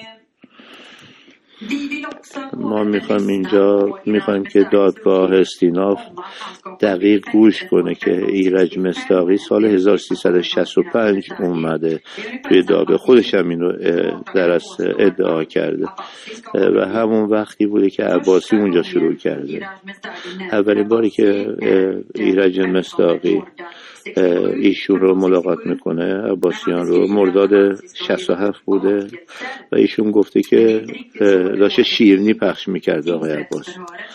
B: ما میخوایم اینجا میخوایم که دادگاه استیناف دقیق گوش کنه که ایرج مصداقی سال هزار و سیصد و شصت و پنج اومده توی دادگاه، خودش هم این رو در اصل ادعا کرده و همون وقتی بوده که عباسی اونجا شروع کرده. اولین باری که ایرج مصداقی ایشون رو ملاقات میکنه، عباسیان رو، مرداد شصت و هفت بوده و ایشون گفته که داشته شیرینی پخش میکرده آقای عباسی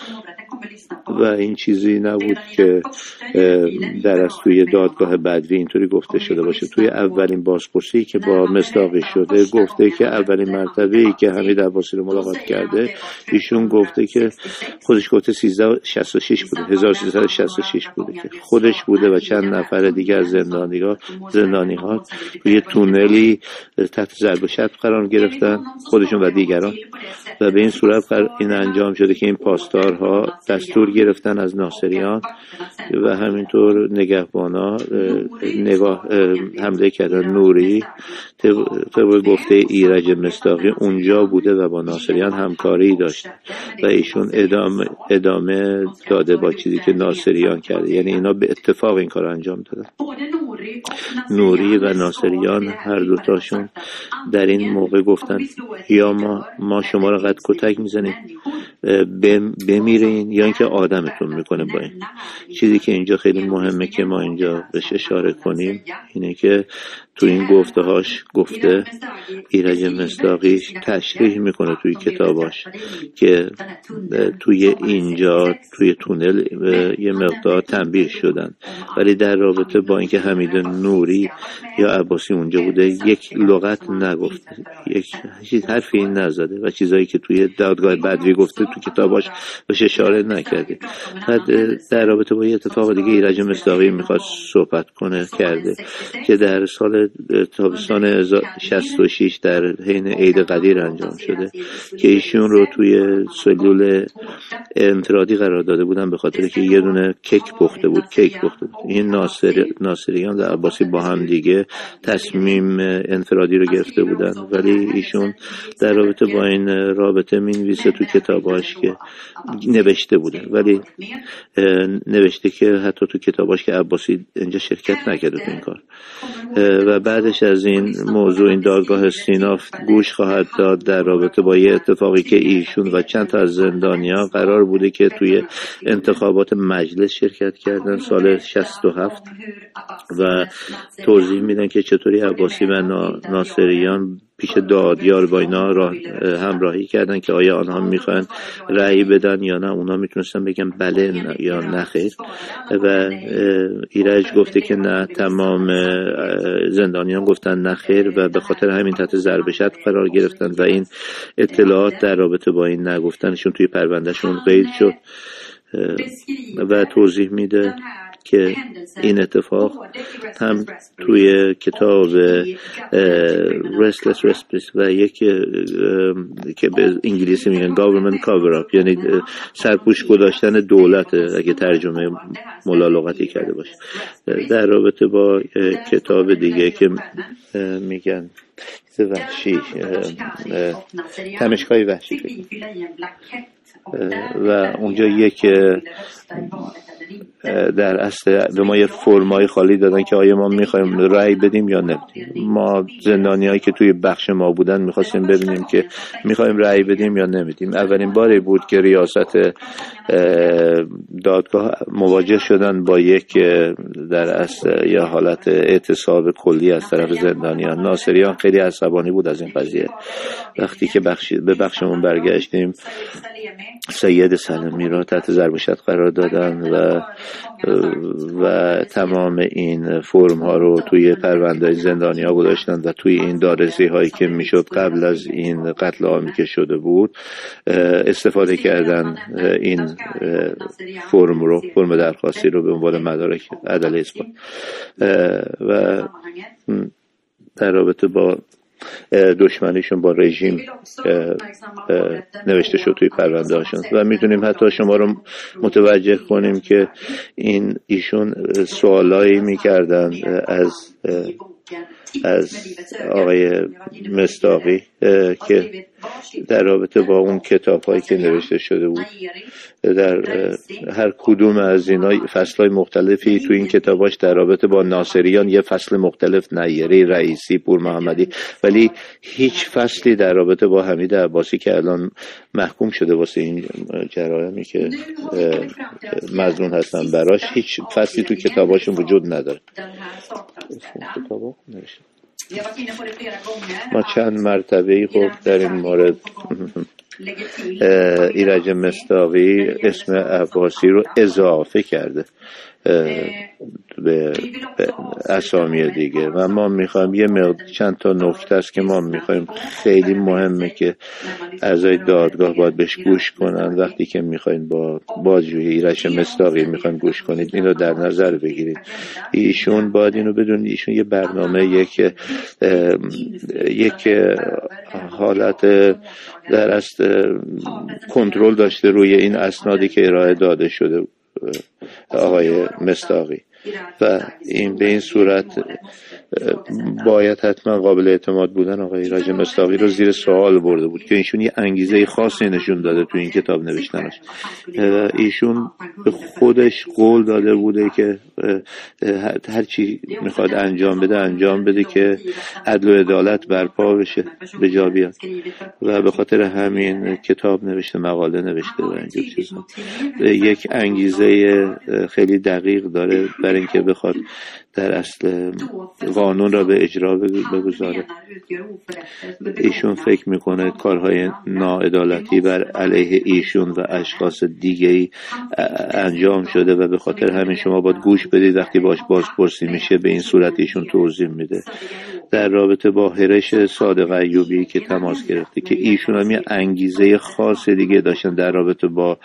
B: و این چیزی نبود که در از توی دادگاه بدوی اینطوری گفته شده باشه. توی اولین بازپرسی که با مصداقی شده گفته که اولین مرتبه‌ای که حمید عباسی رو ملاقات کرده ایشون گفته که خودش گفته سیزده و شصت و شش بوده، هزار و سیصد و شصت و شش بوده که خودش بوده و چند نفر دیگر زندانی‌ها زندانی‌ها توی تونلی تحت ضرب و شتم قرار گرفتن، خودشون و دیگران، و به این صورت این انجام شده که این پاسدارها دستور گرفتن از ناصریان و همینطور نگهبانا نگاه حمله کردن. نوری طبق گفته ایرج مصداقی اونجا بوده و با ناصریان همکاری داشت و ایشون ادامه ادامه داده با چیزی که ناصریان کرده، یعنی اینا به اتفاق این کار انجام دادن. نوری و ناصریان هر دوتاشون در این موقع گفتن یا ما ما شما را قد کتک میزنیم بمیرین یا اینکه آدمتون میکنه با این. چیزی که اینجا خیلی مهمه که ما اینجا بهش اشاره کنیم اینه که تو این گفته هاش گفته ایرج مصداقی تشریح میکنه توی کتاباش که توی اینجا توی تونل یه مقدار تنبیه شدن، ولی در رابطه با اینکه حمید نوری یا عباسی اونجا بوده یک لغت نگفته، یک چیز حرفی نزده و چیزایی که توی دادگاه بدوی گفته تو کتاباش بهش اشاره نکرده. بعد در رابطه با یه اتفاق دیگه ایرج مصداقی میخواد صحبت کنه کرده که در سال تابستان شصت و شش در حین عید قدیر انجام شده که ایشون رو توی سلول انفرادی قرار داده بودن به خاطر که یه دونه کیک پخته بود کیک پخته بود. این ناصر ناصریان و عباسی با هم دیگه تصمیم انفرادی رو گرفته بودن، ولی ایشون در رابطه با این رابطه مینویسه تو کتاباش که نوشته بوده، ولی نوشته که حتی تو کتاباش که عباسی اینجا شرکت نکرده تو این کار و و بعدش از این موضوع این دادگاه استیناف گوش خواهد داد در رابطه با یه اتفاقی که ایشون و چند تا از زندانیان قرار بوده که توی انتخابات مجلس شرکت کردن سال شصت و هفت و توضیح میدن که چطوری عباسی و ناصریان پیش دادیار با اینا راه همراهی کردن که آیا آنها میخوان رأی بدن یا نه. اونا میتونستن بگن بله یا نه خیر و ایرج گفته که نه، تمام زندانیان گفتن نه خیر و به خاطر همین تحت ضرب شد قرار گرفتن و این اطلاعات در رابطه با این نگفتنشون توی پروندهشون قید شد و توضیح میده که این اتفاق هم توی کتاب Restless Restless و یکی که به انگلیسی میگن Government Cover-up یعنی سرپوش گذاشتن دولت اگه ترجمه ملالغتی کرده باشه، در رابطه با کتاب دیگه که میگن وحشی تمشکای وحشی و اونجا یک در اصل به ما یه فرمای خالی دادن که آیا ما میخوایم رأی بدیم یا نمیدیم. ما زندانیایی که توی بخش ما بودن میخواستیم ببینیم که میخوایم رأی بدیم یا نمیدیم. اولین باری بود که ریاست دادگاه مواجه شدن با یک در اصل یه حالت اعتصاب کلی از طرف زندانیان. ناصریان خیلی عصبانی بود از این قضیه. وقتی که بخش به بخشمون برگشتیم سید سلمی را تحت ضرب شد قرار دادن و و تمام این فرم ها رو توی پرونده زندانی ها گذاشتن و توی این دادرسی هایی که میشد قبل از این قتل عامی که شده بود استفاده کردن این فرم رو فرم درخواستی رو به عنوان مدارک عدل اثبات و در رابطه با دشمنیشون با رژیم نوشته شد توی پرونده هاشون و میتونیم حتی شما رو متوجه کنیم که این ایشون سوالایی میکردن از از آقای مصداقی که در رابطه با اون کتاب هایی که نوشته شده بود. در هر کدوم از اینا فصلهای مختلفی تو این کتاباش در رابطه با ناصریان یه فصل مختلف، نیری، رئیسی، پور محمدی، ولی هیچ فصلی در رابطه با حمید عباسی که الان محکوم شده واسه این جرایمی که مظنون هستن براش، هیچ فصلی تو کتاباشون وجود نداره. ما چند مرتبه خب در این مورد ایرج مصداقی اسم عباسی رو اضافه کرده به اسامی دیگه و ما میخوایم یه مقدار چند تا نکته است که ما میخوایم خیلی مهمه که اعضای دادگاه باید بهش گوش کنن وقتی که میخواین با بازجویی ایرج مصداقی میخواین گوش کنید، اینو در نظر بگیرید. ایشون باید اینو بدونید ایشون یه برنامه یک یک حالت در اصل کنترل داشته روی این اسنادی که ارائه داده شده آقای مصداقی و این به این صورت باید حتما قابل اعتماد بودن آقای ایرج مصداقی رو زیر سوال برده بود که ایشون یه انگیزه خاصی نشون داده تو این کتاب نوشتنش. ایشون به خودش قول داده بوده که هر چی میخواد انجام بده انجام بده که عدل و عدالت برپا بشه، به جا بیاد و به خاطر همین کتاب نوشته، مقاله نوشته و اینجور چیزا. یک انگیزه خیلی دقیق داره برای اینکه بخواد در اصل قانون را به اجرا بگذاره. ایشون فکر میکنه کارهای ناعدالتی بر علیه ایشون و اشخاص دیگه‌ای انجام شده و به خاطر همین شما باید گوش بدید وقتی باش بازپرسی میشه. به این صورت ایشون توضیح میده در رابطه با هرش صادق ایوبی که تماس گرفته که ایشون هم یه انگیزه خاص دیگه داشتن در رابطه با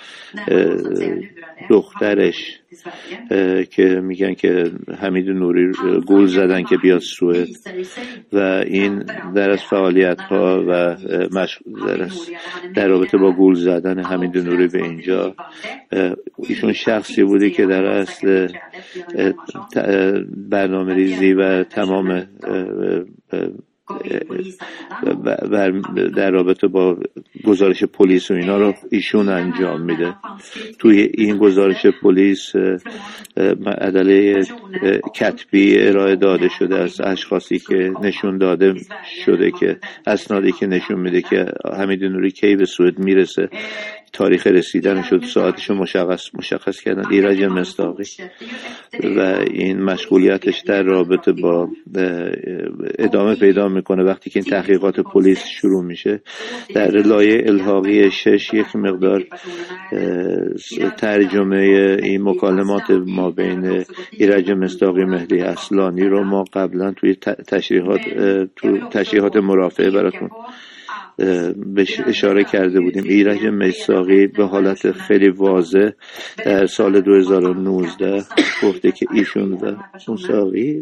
B: دخترش که میگن که حمید نوری گول زدن که بیاد سوئد و این در از فعالیت ها و در, در رابطه با گول زدن حمید نوری به اینجا، ایشون شخصی بوده که در اصل برنامه ریزی و تمام در رابطه با گزارش پلیس و اینا رو ایشون انجام میده. توی این گزارش پلیس ادله کتبی ارائه داده شده از اشخاصی که نشون داده شده که اسنادی که نشون میده که حمید نوری کی به سوئد میرسه، تاریخ رسیدن شد، ساعتشو مشخص مشخص کردن. ایرج مصداقی و این مشغولیتش در رابطه با ادامه پیدا میکنه وقتی که این تحقیقات پلیس شروع میشه. در لایه الحاقی شش یک مقدار ترجمه این مکالمات ما بین ایرج مصداقی مهدی اصلانی رو ما قبلا توی تشریحات تو تشریحات مرافعه براتون بهش اشاره کرده بودیم. ایرج مصداقی به حالت خیلی واضح در سال دو هزار و نوزده گفته که ایشون و مصداقی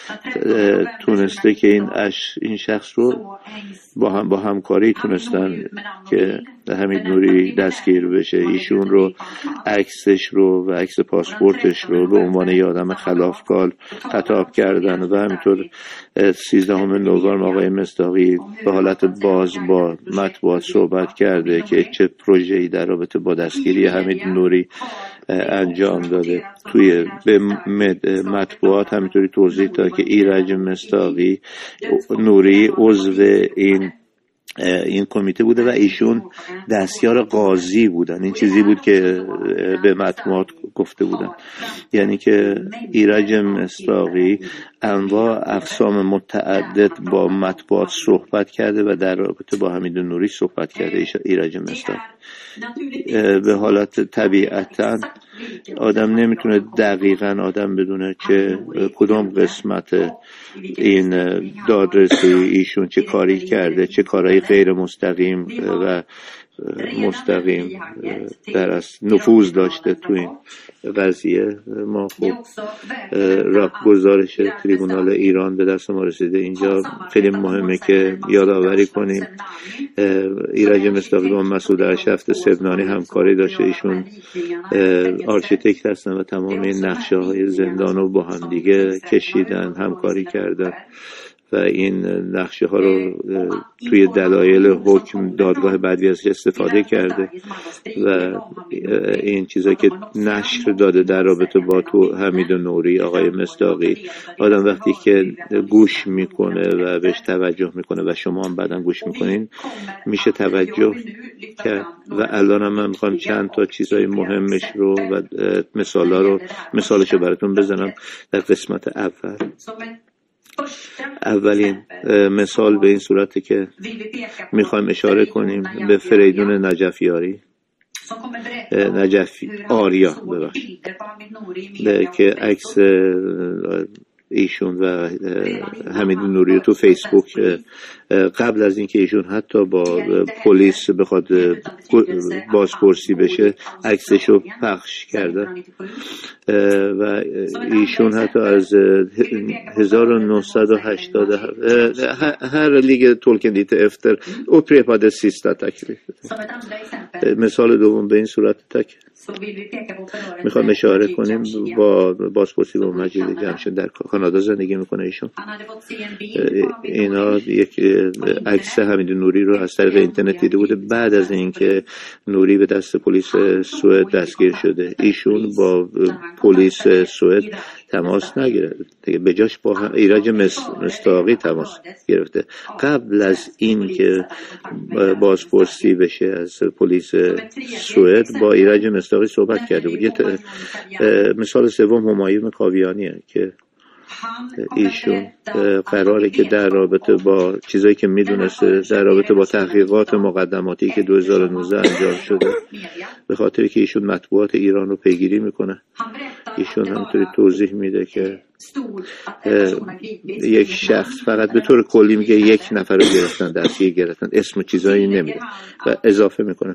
B: تونسته که این اش این شخص رو با هم با همکاری تونستن که حمید نوری دستگیر بشه. ایشون رو عکسش رو و عکس پاسپورتش رو به عنوان یه آدم خلافکار خطاب کردن و همینطور سیزدهم نوامبر آقای مصداقی به حالت باز با مطبوعات صحبت کرده که چه پروژه‌ای در رابطه با دستگیری حمید نوری انجام داده. توی به مطبوعات همینطوری توضیح داد که ایرج مصداقی نوری عضو این این کمیته بوده و ایشون دستیار قاضی بودن. این چیزی بود که به مطبوعات گفته بودن، یعنی که ایرج مصداقی انواع اقسام متعدد با مطبوعات صحبت کرده و در رابطه با حمید نوری صحبت کرده. ایرج مصداقی به حالت طبیعتا آدم نمیتونه دقیقاً آدم بدونه که کدام قسمت این دادرسی ایشون چه کاری کرده، چه کارهای غیر مستقیم و مستقیم در از نفوذ داشته تو این قضیه. ما خب راه گزارش تریبونال ایران به دست ما رسیده. اینجا خیلی مهمه که یادآوری کنیم ایرج مصداقی با مسعود اشرف سبنانی همکاری داشته. ایشون آرشیتکت هستن و تمام این نقشه های زندان رو با هم دیگه کشیدن، همکاری کردن و این نقشه ها رو توی دلایل حکم دادگاه بدوی استفاده کرده و این چیزا که نشر داده در رابطه با تو حمید نوری آقای مصداقی، آدم وقتی که گوش میکنه و بهش توجه میکنه و شما هم بعداً گوش میکنین میشه توجه کرد. و الان هم من میخوام چند تا چیزای مهمش رو و مثالا رو مثالش رو براتون بزنم. در قسمت اول اولین مثال به این صورته که میخوایم اشاره کنیم به فریدون نجفیاری نجفی آریا ببخشید که عکس ایشون و حمید نوری تو فیسبوک قبل از اینکه ایشون حتی با پلیس بخواد بازپرسی بشه عکسشو پخش کرده و ایشون حتی از هزار و نهصد و هشتاد هر لیگ تولکن دیت افتر upprepade sista تکلیف. مثال دوم به این صورت تک میخوام اشاره کنیم با بازپرسی با مجید جمشید در کانادا زندگی میکنه. ایشون اینا یک عکس حمید نوری رو از طریق اینترنت دیده بوده بعد از اینکه نوری به دست پلیس سوئد دستگیر شده. ایشون با پلیس سوئد تماس نگرفته، به جاش با ایرج مصداقی تماس گرفته. قبل از این که بازپرسی بشه از پلیس سوئد با ایرج مصداقی صحبت کرده بود. یه مثال سوم همایون کاویانیه که ایشون قراره که در رابطه با چیزایی که میدونسته در رابطه با تحقیقات مقدماتی که دو هزار و نوزده انجام شده، به خاطر که ایشون مطبوعات ایران رو پیگیری میکنه، ایشون همینطوری توضیح میده که یک شخص فقط به طور کلی میگه یک نفر رو گرفتن، دستگیر گرفتن، اسم چیزایی نمیده و اضافه میکنه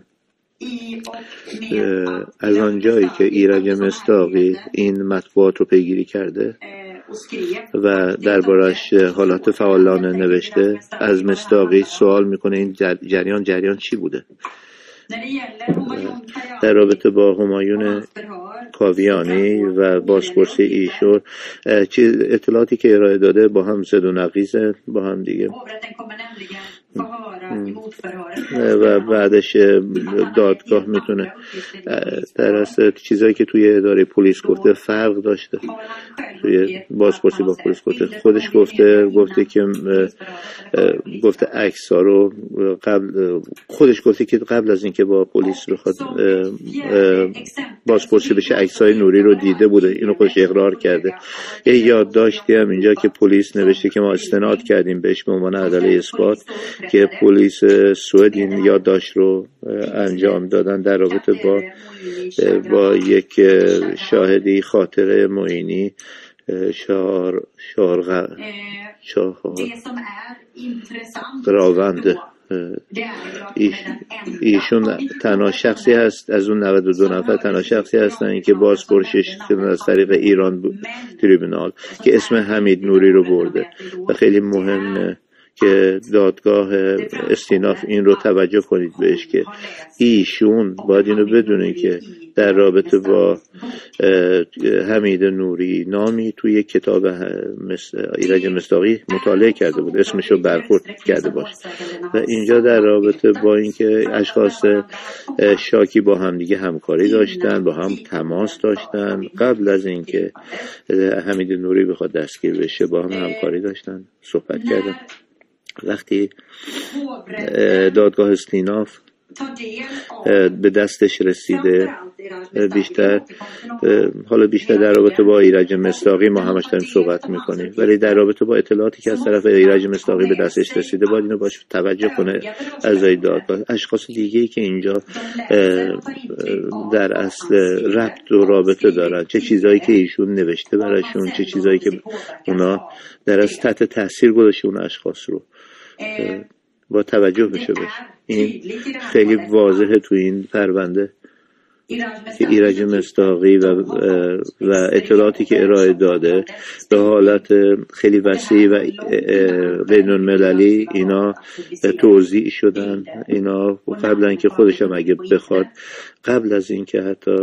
B: از آنجایی که ایرج مصداقی این مطبوعات رو پیگیری کرده و دربارش حالات فعالانه نوشته، از مصداقی سوال میکنه این جریان جریان چی بوده در رابطه با همایون کاویانی و بازپرسی ایشون چیز اطلاعاتی که ارائه داده با هم زد و نقیزه با هم دیگه و بعدش دادگاه میتونه در اصل چیزایی که توی اداره پلیس گفته فرق داشته توی بازپرسی با پلیس گفته خودش گفته گفته که گفته عکس‌ها رو قبل خودش گفته که قبل از اینکه با پلیس بخواد بازپرسی بشه عکس‌های نوری رو دیده بوده اینو خودش اقرار کرده. یه یادداشتی هم اینجا که پلیس نوشته که ما استناد کردیم بهش به عنوان ادله اثبات که پلیس سوئد این یادداشت رو انجام دادن در رابطه با با یک شاهدی خاطره معینی شهر شهر شهر راوند ایشون تنها شخصی هست از اون نود و دو نفر تنها شخصی هستن که بازپرسش از طریق ایران تریبونال که اسم حمید نوری رو برده و خیلی مهمه که دادگاه استیناف این رو توجه کنید بهش که ایشون باید اینو بدونه که در رابطه با حمید نوری نامی توی کتاب ایرج مصداقی مطالعه کرده بود اسمشو برخورد کرده باشه و اینجا در رابطه با اینکه اشخاص شاکی با هم دیگه همکاری داشتن با هم تماس داشتن قبل از اینکه حمید نوری بخواد دستگیر بشه با هم همکاری داشتن صحبت کردن. وقتی دادگاه استیناف به دستش رسیده بیشتر حالا بیشتر در رابطه با ایرج مصداقی ما همش داریم صحبت میکنیم ولی در رابطه با اطلاعاتی که از طرف ایرج مصداقی به دستش رسیده باید اینو باش توجه کنه اعضای دادگاه اشخاص دیگه‌ای که اینجا در اصل ربط و رابطه دارن چه چیزایی که ایشون نوشته براشون چه چیزایی که اونا در اصل تحت تاثیر گذاشته اون اشخاص رو با توجه بشه بشه این خیلی واضحه تو این پرونده که ایرج مصداقی و, و اطلاعاتی که ارائه داده به حالت خیلی وسیع و بین المللی اینا توزیع شدن اینا قبل اینکه خودش هم اگه بخواد قبل از اینکه حتی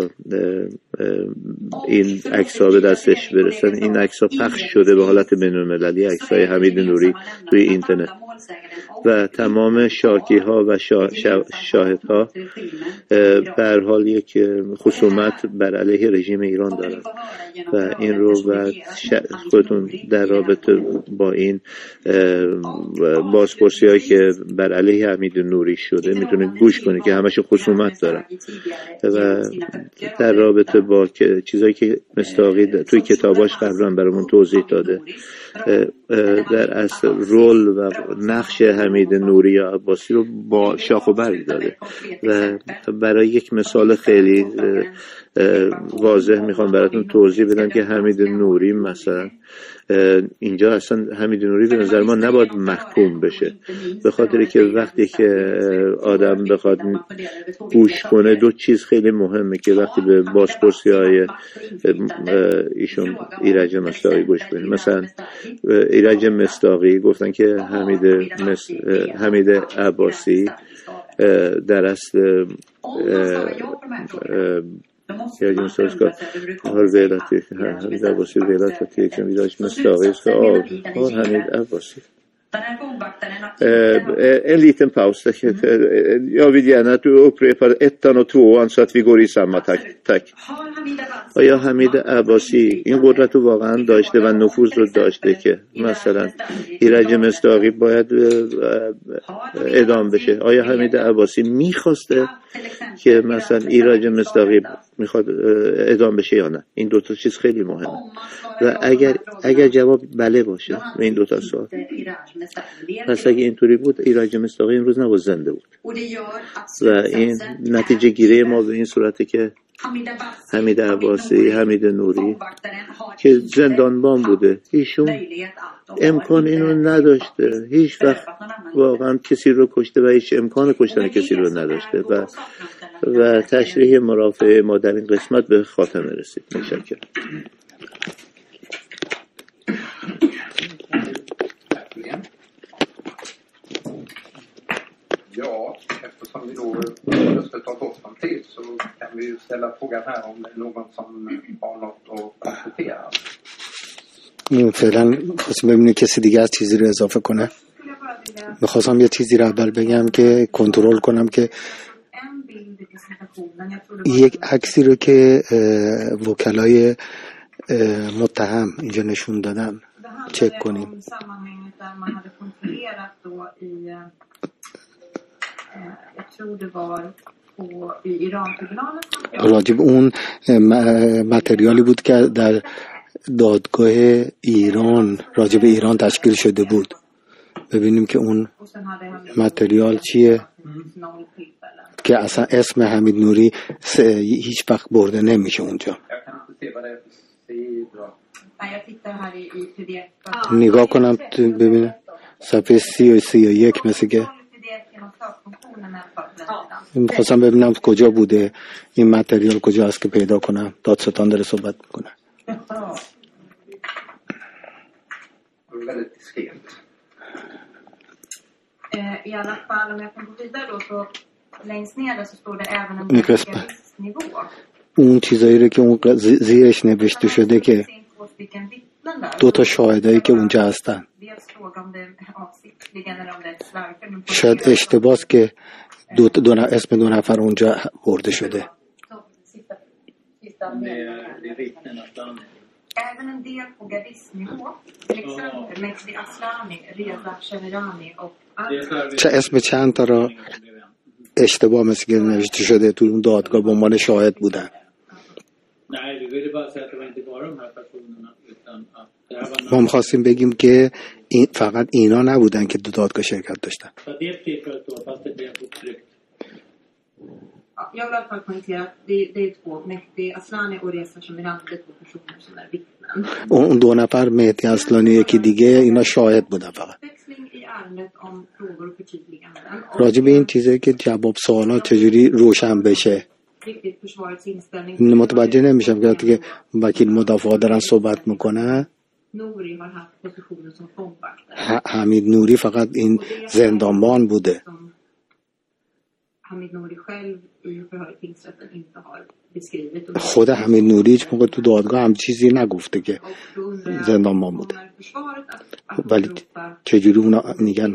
B: این عکس‌ها به دستش برسن این عکس‌ها پخش شده به حالت بین المللی عکس‌های حمید نوری توی اینترنت و تمام شاکی‌ها و شا... شا... شاهدها به هر حال یک خصومت بر علیه رژیم ایران دارن و این رو بعد ش... خودتون در رابطه با این بازپرسی‌هایی که بر علیه حمید نوری شده میتونید گوش کنید که همش خصومت دارن و در رابطه با چیزایی که مصداقی توی کتاباش قبلا برامون توضیح داده در اصل رول و نقش حمید نوری یا عباسی رو با شاخ و برگ داده و برای یک مثال خیلی واضح میخوام براتون توضیح بدم که حمید نوری مثلا اینجا اصلا حمید نوری به نظر ما نباید محکوم بشه به خاطر که وقتی که آدم بخواد گوش کنه دو چیز خیلی مهمه که وقتی به بازپرسی های ایشون ایرج مصداقی گوش کنه مثلا ایرج مصداقی گفتن که حمید مس... حمید عباسی در اصل ایرج مصداقی هر ویلاتی حمید عباسی ویلاتی که ایرج مصداقی است آه حمید عباسی en liten paus. Jag vill gärna att du upprepar ettan och tvåan så att vi går i samma takt. Tack. آیا حمید عباسی این قدرت رو واقعا داشته و نفوذ رو داشته که مثلا ایرج مصداقی باید اعدام بشه؟ آیا حمید عباسی میخواسته که مثلا ایرج مصداقی میخواد اعدام بشه یا نه؟ این دو تا چیز خیلی مهمه و اگر اگر جواب بله باشه به این دو تا سوال پس اگه اینطوری بود ایرج مصداقی امروز نباید زنده بود و این نتیجه گیری ما به این صورته که حمید عباسی حمید نوری که زندانبان بوده ایشون امکان اینو نداشته هیچ وقت واقعا کسی رو کشته و هیچ امکان کشتن کسی رو نداشته و و تشریح مرافعه ما در این قسمت به خاتمه رسید. متشکرم.
C: Ja, eftersom vi då röstade ställa frågan här om det är någon som har något att komplettera.
A: فعلا خواستم ببینیم کسی دیگه از چیزی رو اضافه کنه. میخواستم یه چیزی رو اول بگم که کنترل کنم که یک عکسی رو که وکلای متهم اینجا نشون دادن چک کنیم. راجب اون متریالی بود که در دادگاه ایران راجب ایران تشکیل شده بود. ببینیم که اون متریال چیه که اصلا اسم حمید نوری هیچ وقت برده نمیشه اونجا. نگاه کنم ببینم صفحه سی و سی و یک مثل که میخواستم ببینم کجا بوده این متریال، کجا هست که پیدا کنم. دادستان داره صحبت میکنه.
D: I alla fall om jag kan gå vidare då så längst ner där så står det även en risknivå.
A: اون چیزایی رو که اون زیرش نوشته شده که دو تا شاهدایی که اونجا هستن. شاید اشتباهه که دو تا دو اسم دو نفر اونجا برده شده.
D: Även en del på gardistnivå, till exempel Mehdi Aslani, Reza Shemirani och
A: چه اسم چند تا را اشتباه مثل که نوشته شده تو اون دادگاه به عنوان شاهد بودن. ما می‌خواستیم بگیم که این فقط اینا نبودن که دو دادگاه شرکت داشتن.
D: Jag vill i alla fall poängtera att det, det är två, Mehdi Aslani och Reza Shemirani, det är två personer som är vittnen.
A: اون دو نفر مهدی اصلانی یکی دیگه اینا شاهد بودن فقط. راجع به این چیزایی که جواب سوالات چجوری روشن بشه متوجه نمیشم که وکیل مدافع دارن صحبت میکنن. حمید نوری فقط این زندانبان بوده. خود حمید نوری هیچ موقع تو دادگاه هم چیزی نگفته که زندانبان بوده، ولی چجوری اونا میگن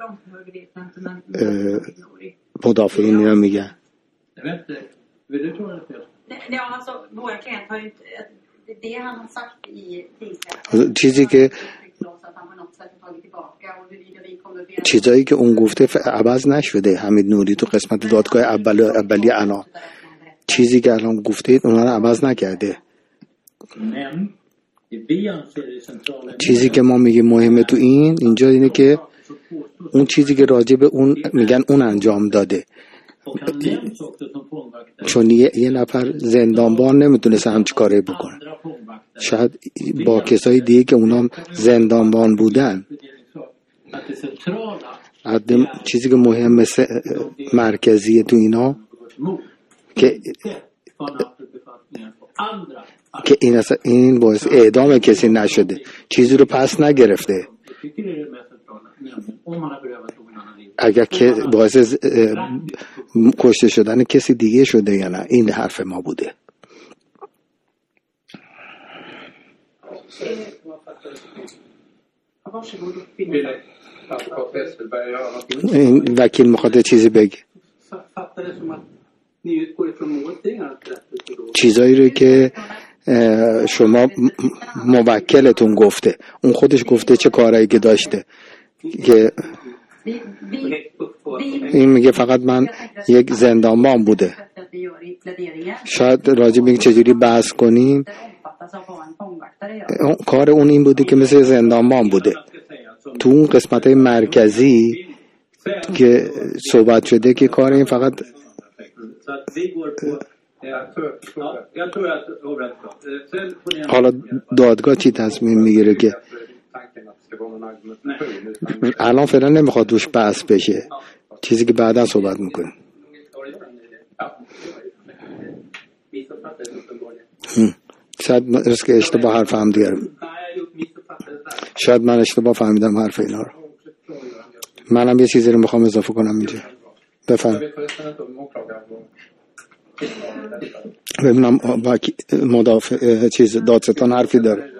A: مدافعین اینا میگن. چیزی که چیزایی که اون گفته عوض نشده. حمید نوری تو قسمت دادگاه اول اولی انا چیزی که الان گفته اونا رو عوض نکرده. چیزی که ما میگیم مهمه تو این اینجا اینه که اون چیزی که راجع به اون میگن اون انجام داده، چون یه, یه نفر زندانبان نمیتونست همچی کاری بکنه. شاید با کسای دیگه که اونا زندانبان بودن. چیزی که مهمه مرکزیه تو اینا که که این اصلا این باعث اعدام کسی نشده، چیزی رو پس نگرفته. اگر که باعث کشته شدن کسی دیگه شده یا نه، این حرف ما بوده. این وکیل میخواد چیزی بگه. چیزایی رو که شما موکلتون گفته، اون خودش گفته چه کارایی که داشته، که این میگه فقط من یک زندانبان بوده. شاید راجع به چجوری بحث کنیم. کار اون این بوده که مثل زندانبان بوده. تو اون قسمت های مرکزی که صحبت شده که کار این فقط حالا دادگاه چی تصمیم میگیره که الان فعلا نمیخواد روش بحث بشه، چیزی که بعدا صحبت میکنه. شاید من که اشتباه حرف هم دیگرم، شاید من اشتباه فهمیدم حرف اینا رو. منم یه چیزی رو میخوام اضافه کنم اینجا. بفهم. ببینم مدافع چیز دادستان حرفی داره.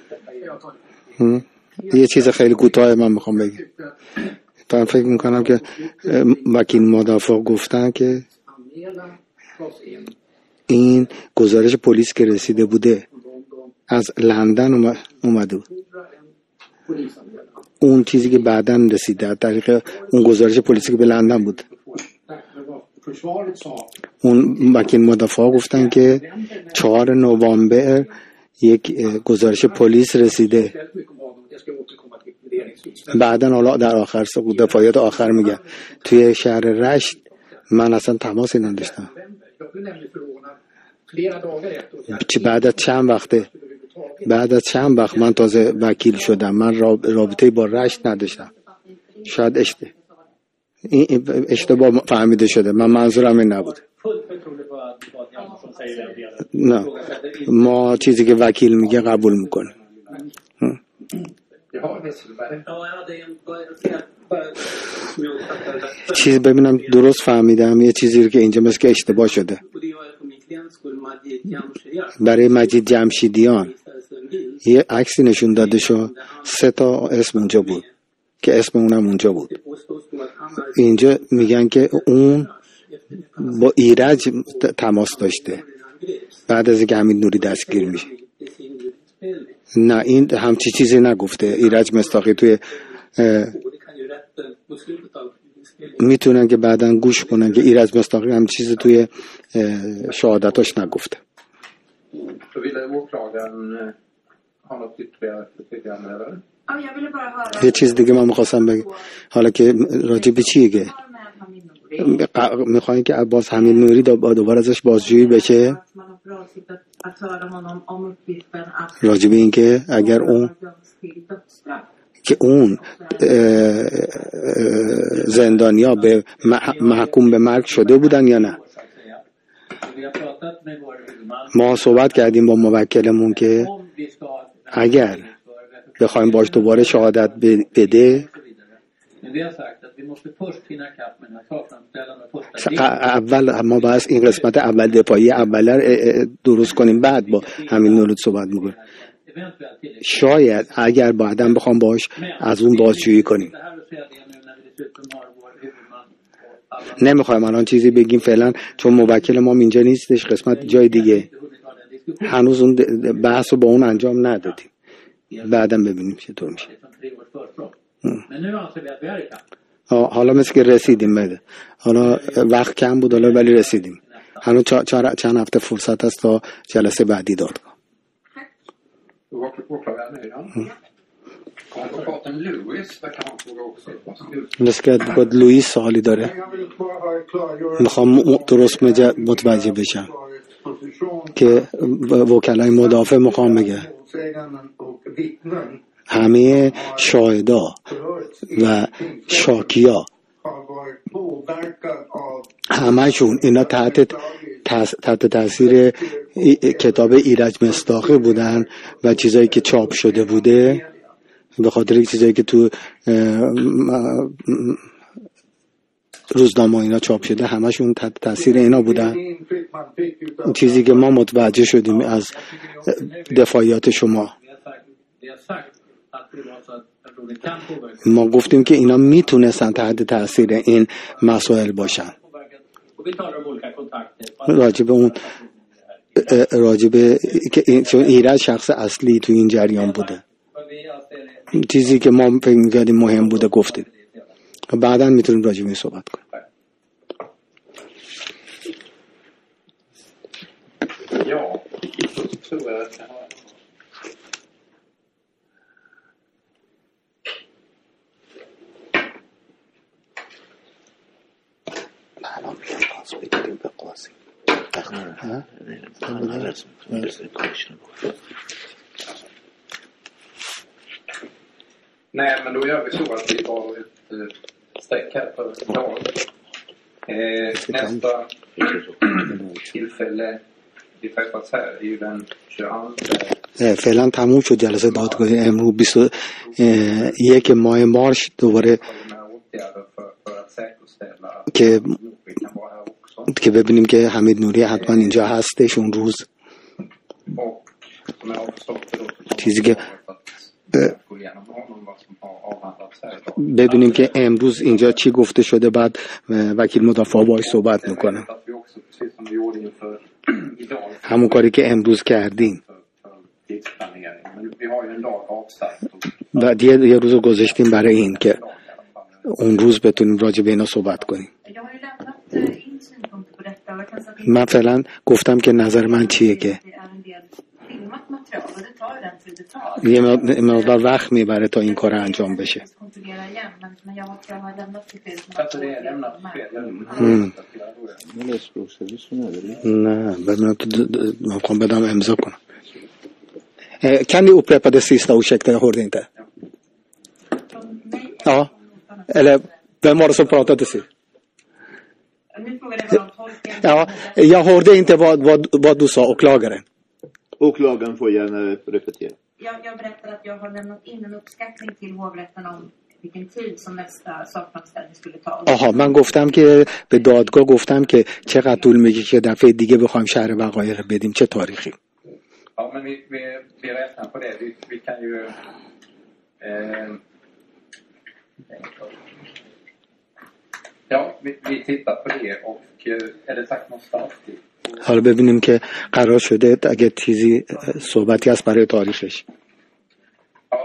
A: یه چیز خیلی کوتاه من میخوام بگم. من فکر میکنم که وکیل مدافع گفتن که این گزارش پلیس که رسیده بوده از لندن اومده بود. اون چیزی که بعداً رسیده از طریق اون گزارش پلیسی که به لندن بود. اون وکیل مدافع گفتن که چهار نوامبر یک گزارش پلیس رسیده. بعداً حالا در آخر دفاعیات آخر میگه توی شهر رشت من اصلا تماسی نداشتم. بعد از چند وقته بعد از چند وقت من تازه وکیل شدم. من رابطه با رشت نداشتم. شاید اشته این اشتباه فهمیده شده. من منظورم این نبود. نه ما چیزی که وکیل میگه قبول میکنه. چیز ببینم درست فهمیدم. یه چیزی که اینجا مثل که اشتباه شده. برای مجید جمشیدیان یه عکسی نشون داده شد، سه تا اسم اونجا بود که اسم اونم اونجا بود. اینجا میگن که اون با ایرج تماس داشته بعد از اینکه حمید نوری دستگیر میشه. نه این همچی چیزی نگفته. ایرج مصداقی توی میتونن که بعداً گوش کنن که ایرج مصداقی هم چیزی توی شهادتاش نگفته. یه چیز دیگه من میخواستم بگم حالا که راجع به چیه میخواین که باز حمید نوری دوباره ازش بازجویی بشه راجع به این که اگر اون که اون زندانیا به محکوم به مرگ شده بودن یا نه. ما صحبت کردیم با موکلمون که اگر بخوایم باش دوباره شهادت بده اول ما باید این قسمت اول دفاعی اول درست کنیم بعد با همین نورد صحبت میکنیم. شاید اگر بعداً بخوام باش از اون بازجویی کنیم. نمیخوایم الان چیزی بگیم فعلا چون موکل ما اینجا نیستش، قسمت جای دیگه. هنوز اون بحث رو با اون انجام ندادیم. بعداً ببینیم چطور میشه. حالا مثل که رسیدیم بده. حالا وقت کم بود حالا ولی رسیدیم. هنوز چند هفته فرصت هست تا جلسه بعدی داد. مثل که باید لوئیس سوالی داره. میخوام درست متوجه بشم که وکلای مدافع میخوام بگه همه شاهدا و شاکیا همه‌شون اینا تحت تحت تاثیر کتاب ایرج مصداقی بودن و چیزایی که چاپ شده بوده به خاطر چیزایی که تو روزنامه اینا چاپ شده همه‌شون تحت تاثیر اینا بودن. چیزی که ما متوجه شدیم از دفاعیات شما ما گفتیم که اینا میتونستن تحت تاثیر این مسائل باشن. راجب اون راجب که چون ایرج شخص اصلی تو این جریان بوده. چیزی که ما فکر می‌کردیم مهم بوده گفتیم. بعداً میتونیم راجب این صحبت کنیم.
C: Ja, tror jag att jag har.
B: الان میگم پاس بدیم به قاضی. ها؟ من رسم رسم کارشون بکنم.
C: Nej, men då gör vi så att vi har ett streck här för dag. Eh, nästa tillfälle vi träffas här är ju den tjugoandra.
A: فعلا تموم شد جلسه دادگاهی امروز بیست و یک ماه مارس دوباره که که ببینیم که حمید نوری حتما اینجا هستش اون روز. چیزی که ببینیم که امروز اینجا چی گفته شده، بعد وکیل مدافع باهاش صحبت میکنه. همون کاری که امروز کردیم. بعد یه, یه روز گذاشتیم برای این که اون روز بتونیم راجع به اینا صحبت کنیم. من فعلا گفتم که نظر من چیه که یه مقدار وقت میبره تا این کار انجام بشه. نه ببینم تو میخوام بدم امضا کنم. Kan ni upprepa det sista, ursäkta jag hörde inte. Ja, eller vem var det som pratade sist? Ja, jag hörde inte vad, vad, vad du sa, åklagaren.
B: Åklagaren får gärna repetera.
D: Jag, jag berättar att jag har lämnat in en uppskattning till hovrätten om vilken tid som nästa sakframställning skulle ta.
A: آها، من گفتم که به دادگاه گفتم که چقدر طول میکشه که دفعه دیگه بخوایم شرح وقایع بدیم، چه تاریخی.
C: Ja, men vi, vi, vi räknar på det. Vi, vi kan ju... Eh, ja, vi, vi tittar på det och är det sagt någonstans till?
A: حالا ببینیم که قرار شده اگه چیزی صحبتی هست برای تاریخش.
C: Ja.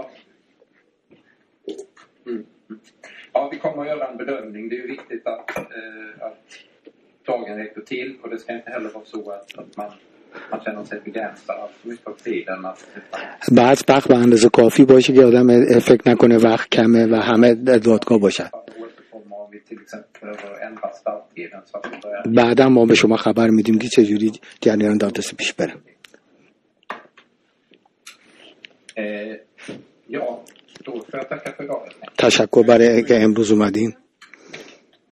C: Mm. Ja, vi kommer att göra en bedömning. Det är ju viktigt att, eh, att dagen räcker till och det ska inte heller vara så att, att man man känner sig begränsad av mycket av tiden.
A: بعد وقت به اندازه کافی باشه که آدم فکر نکنه وقت کمه و همه در دادگاه باشن. بعدا ما به شما خبر میدیم که چجوری جریان دادرسی پیش بره. تشکر برای که امروز اومدین.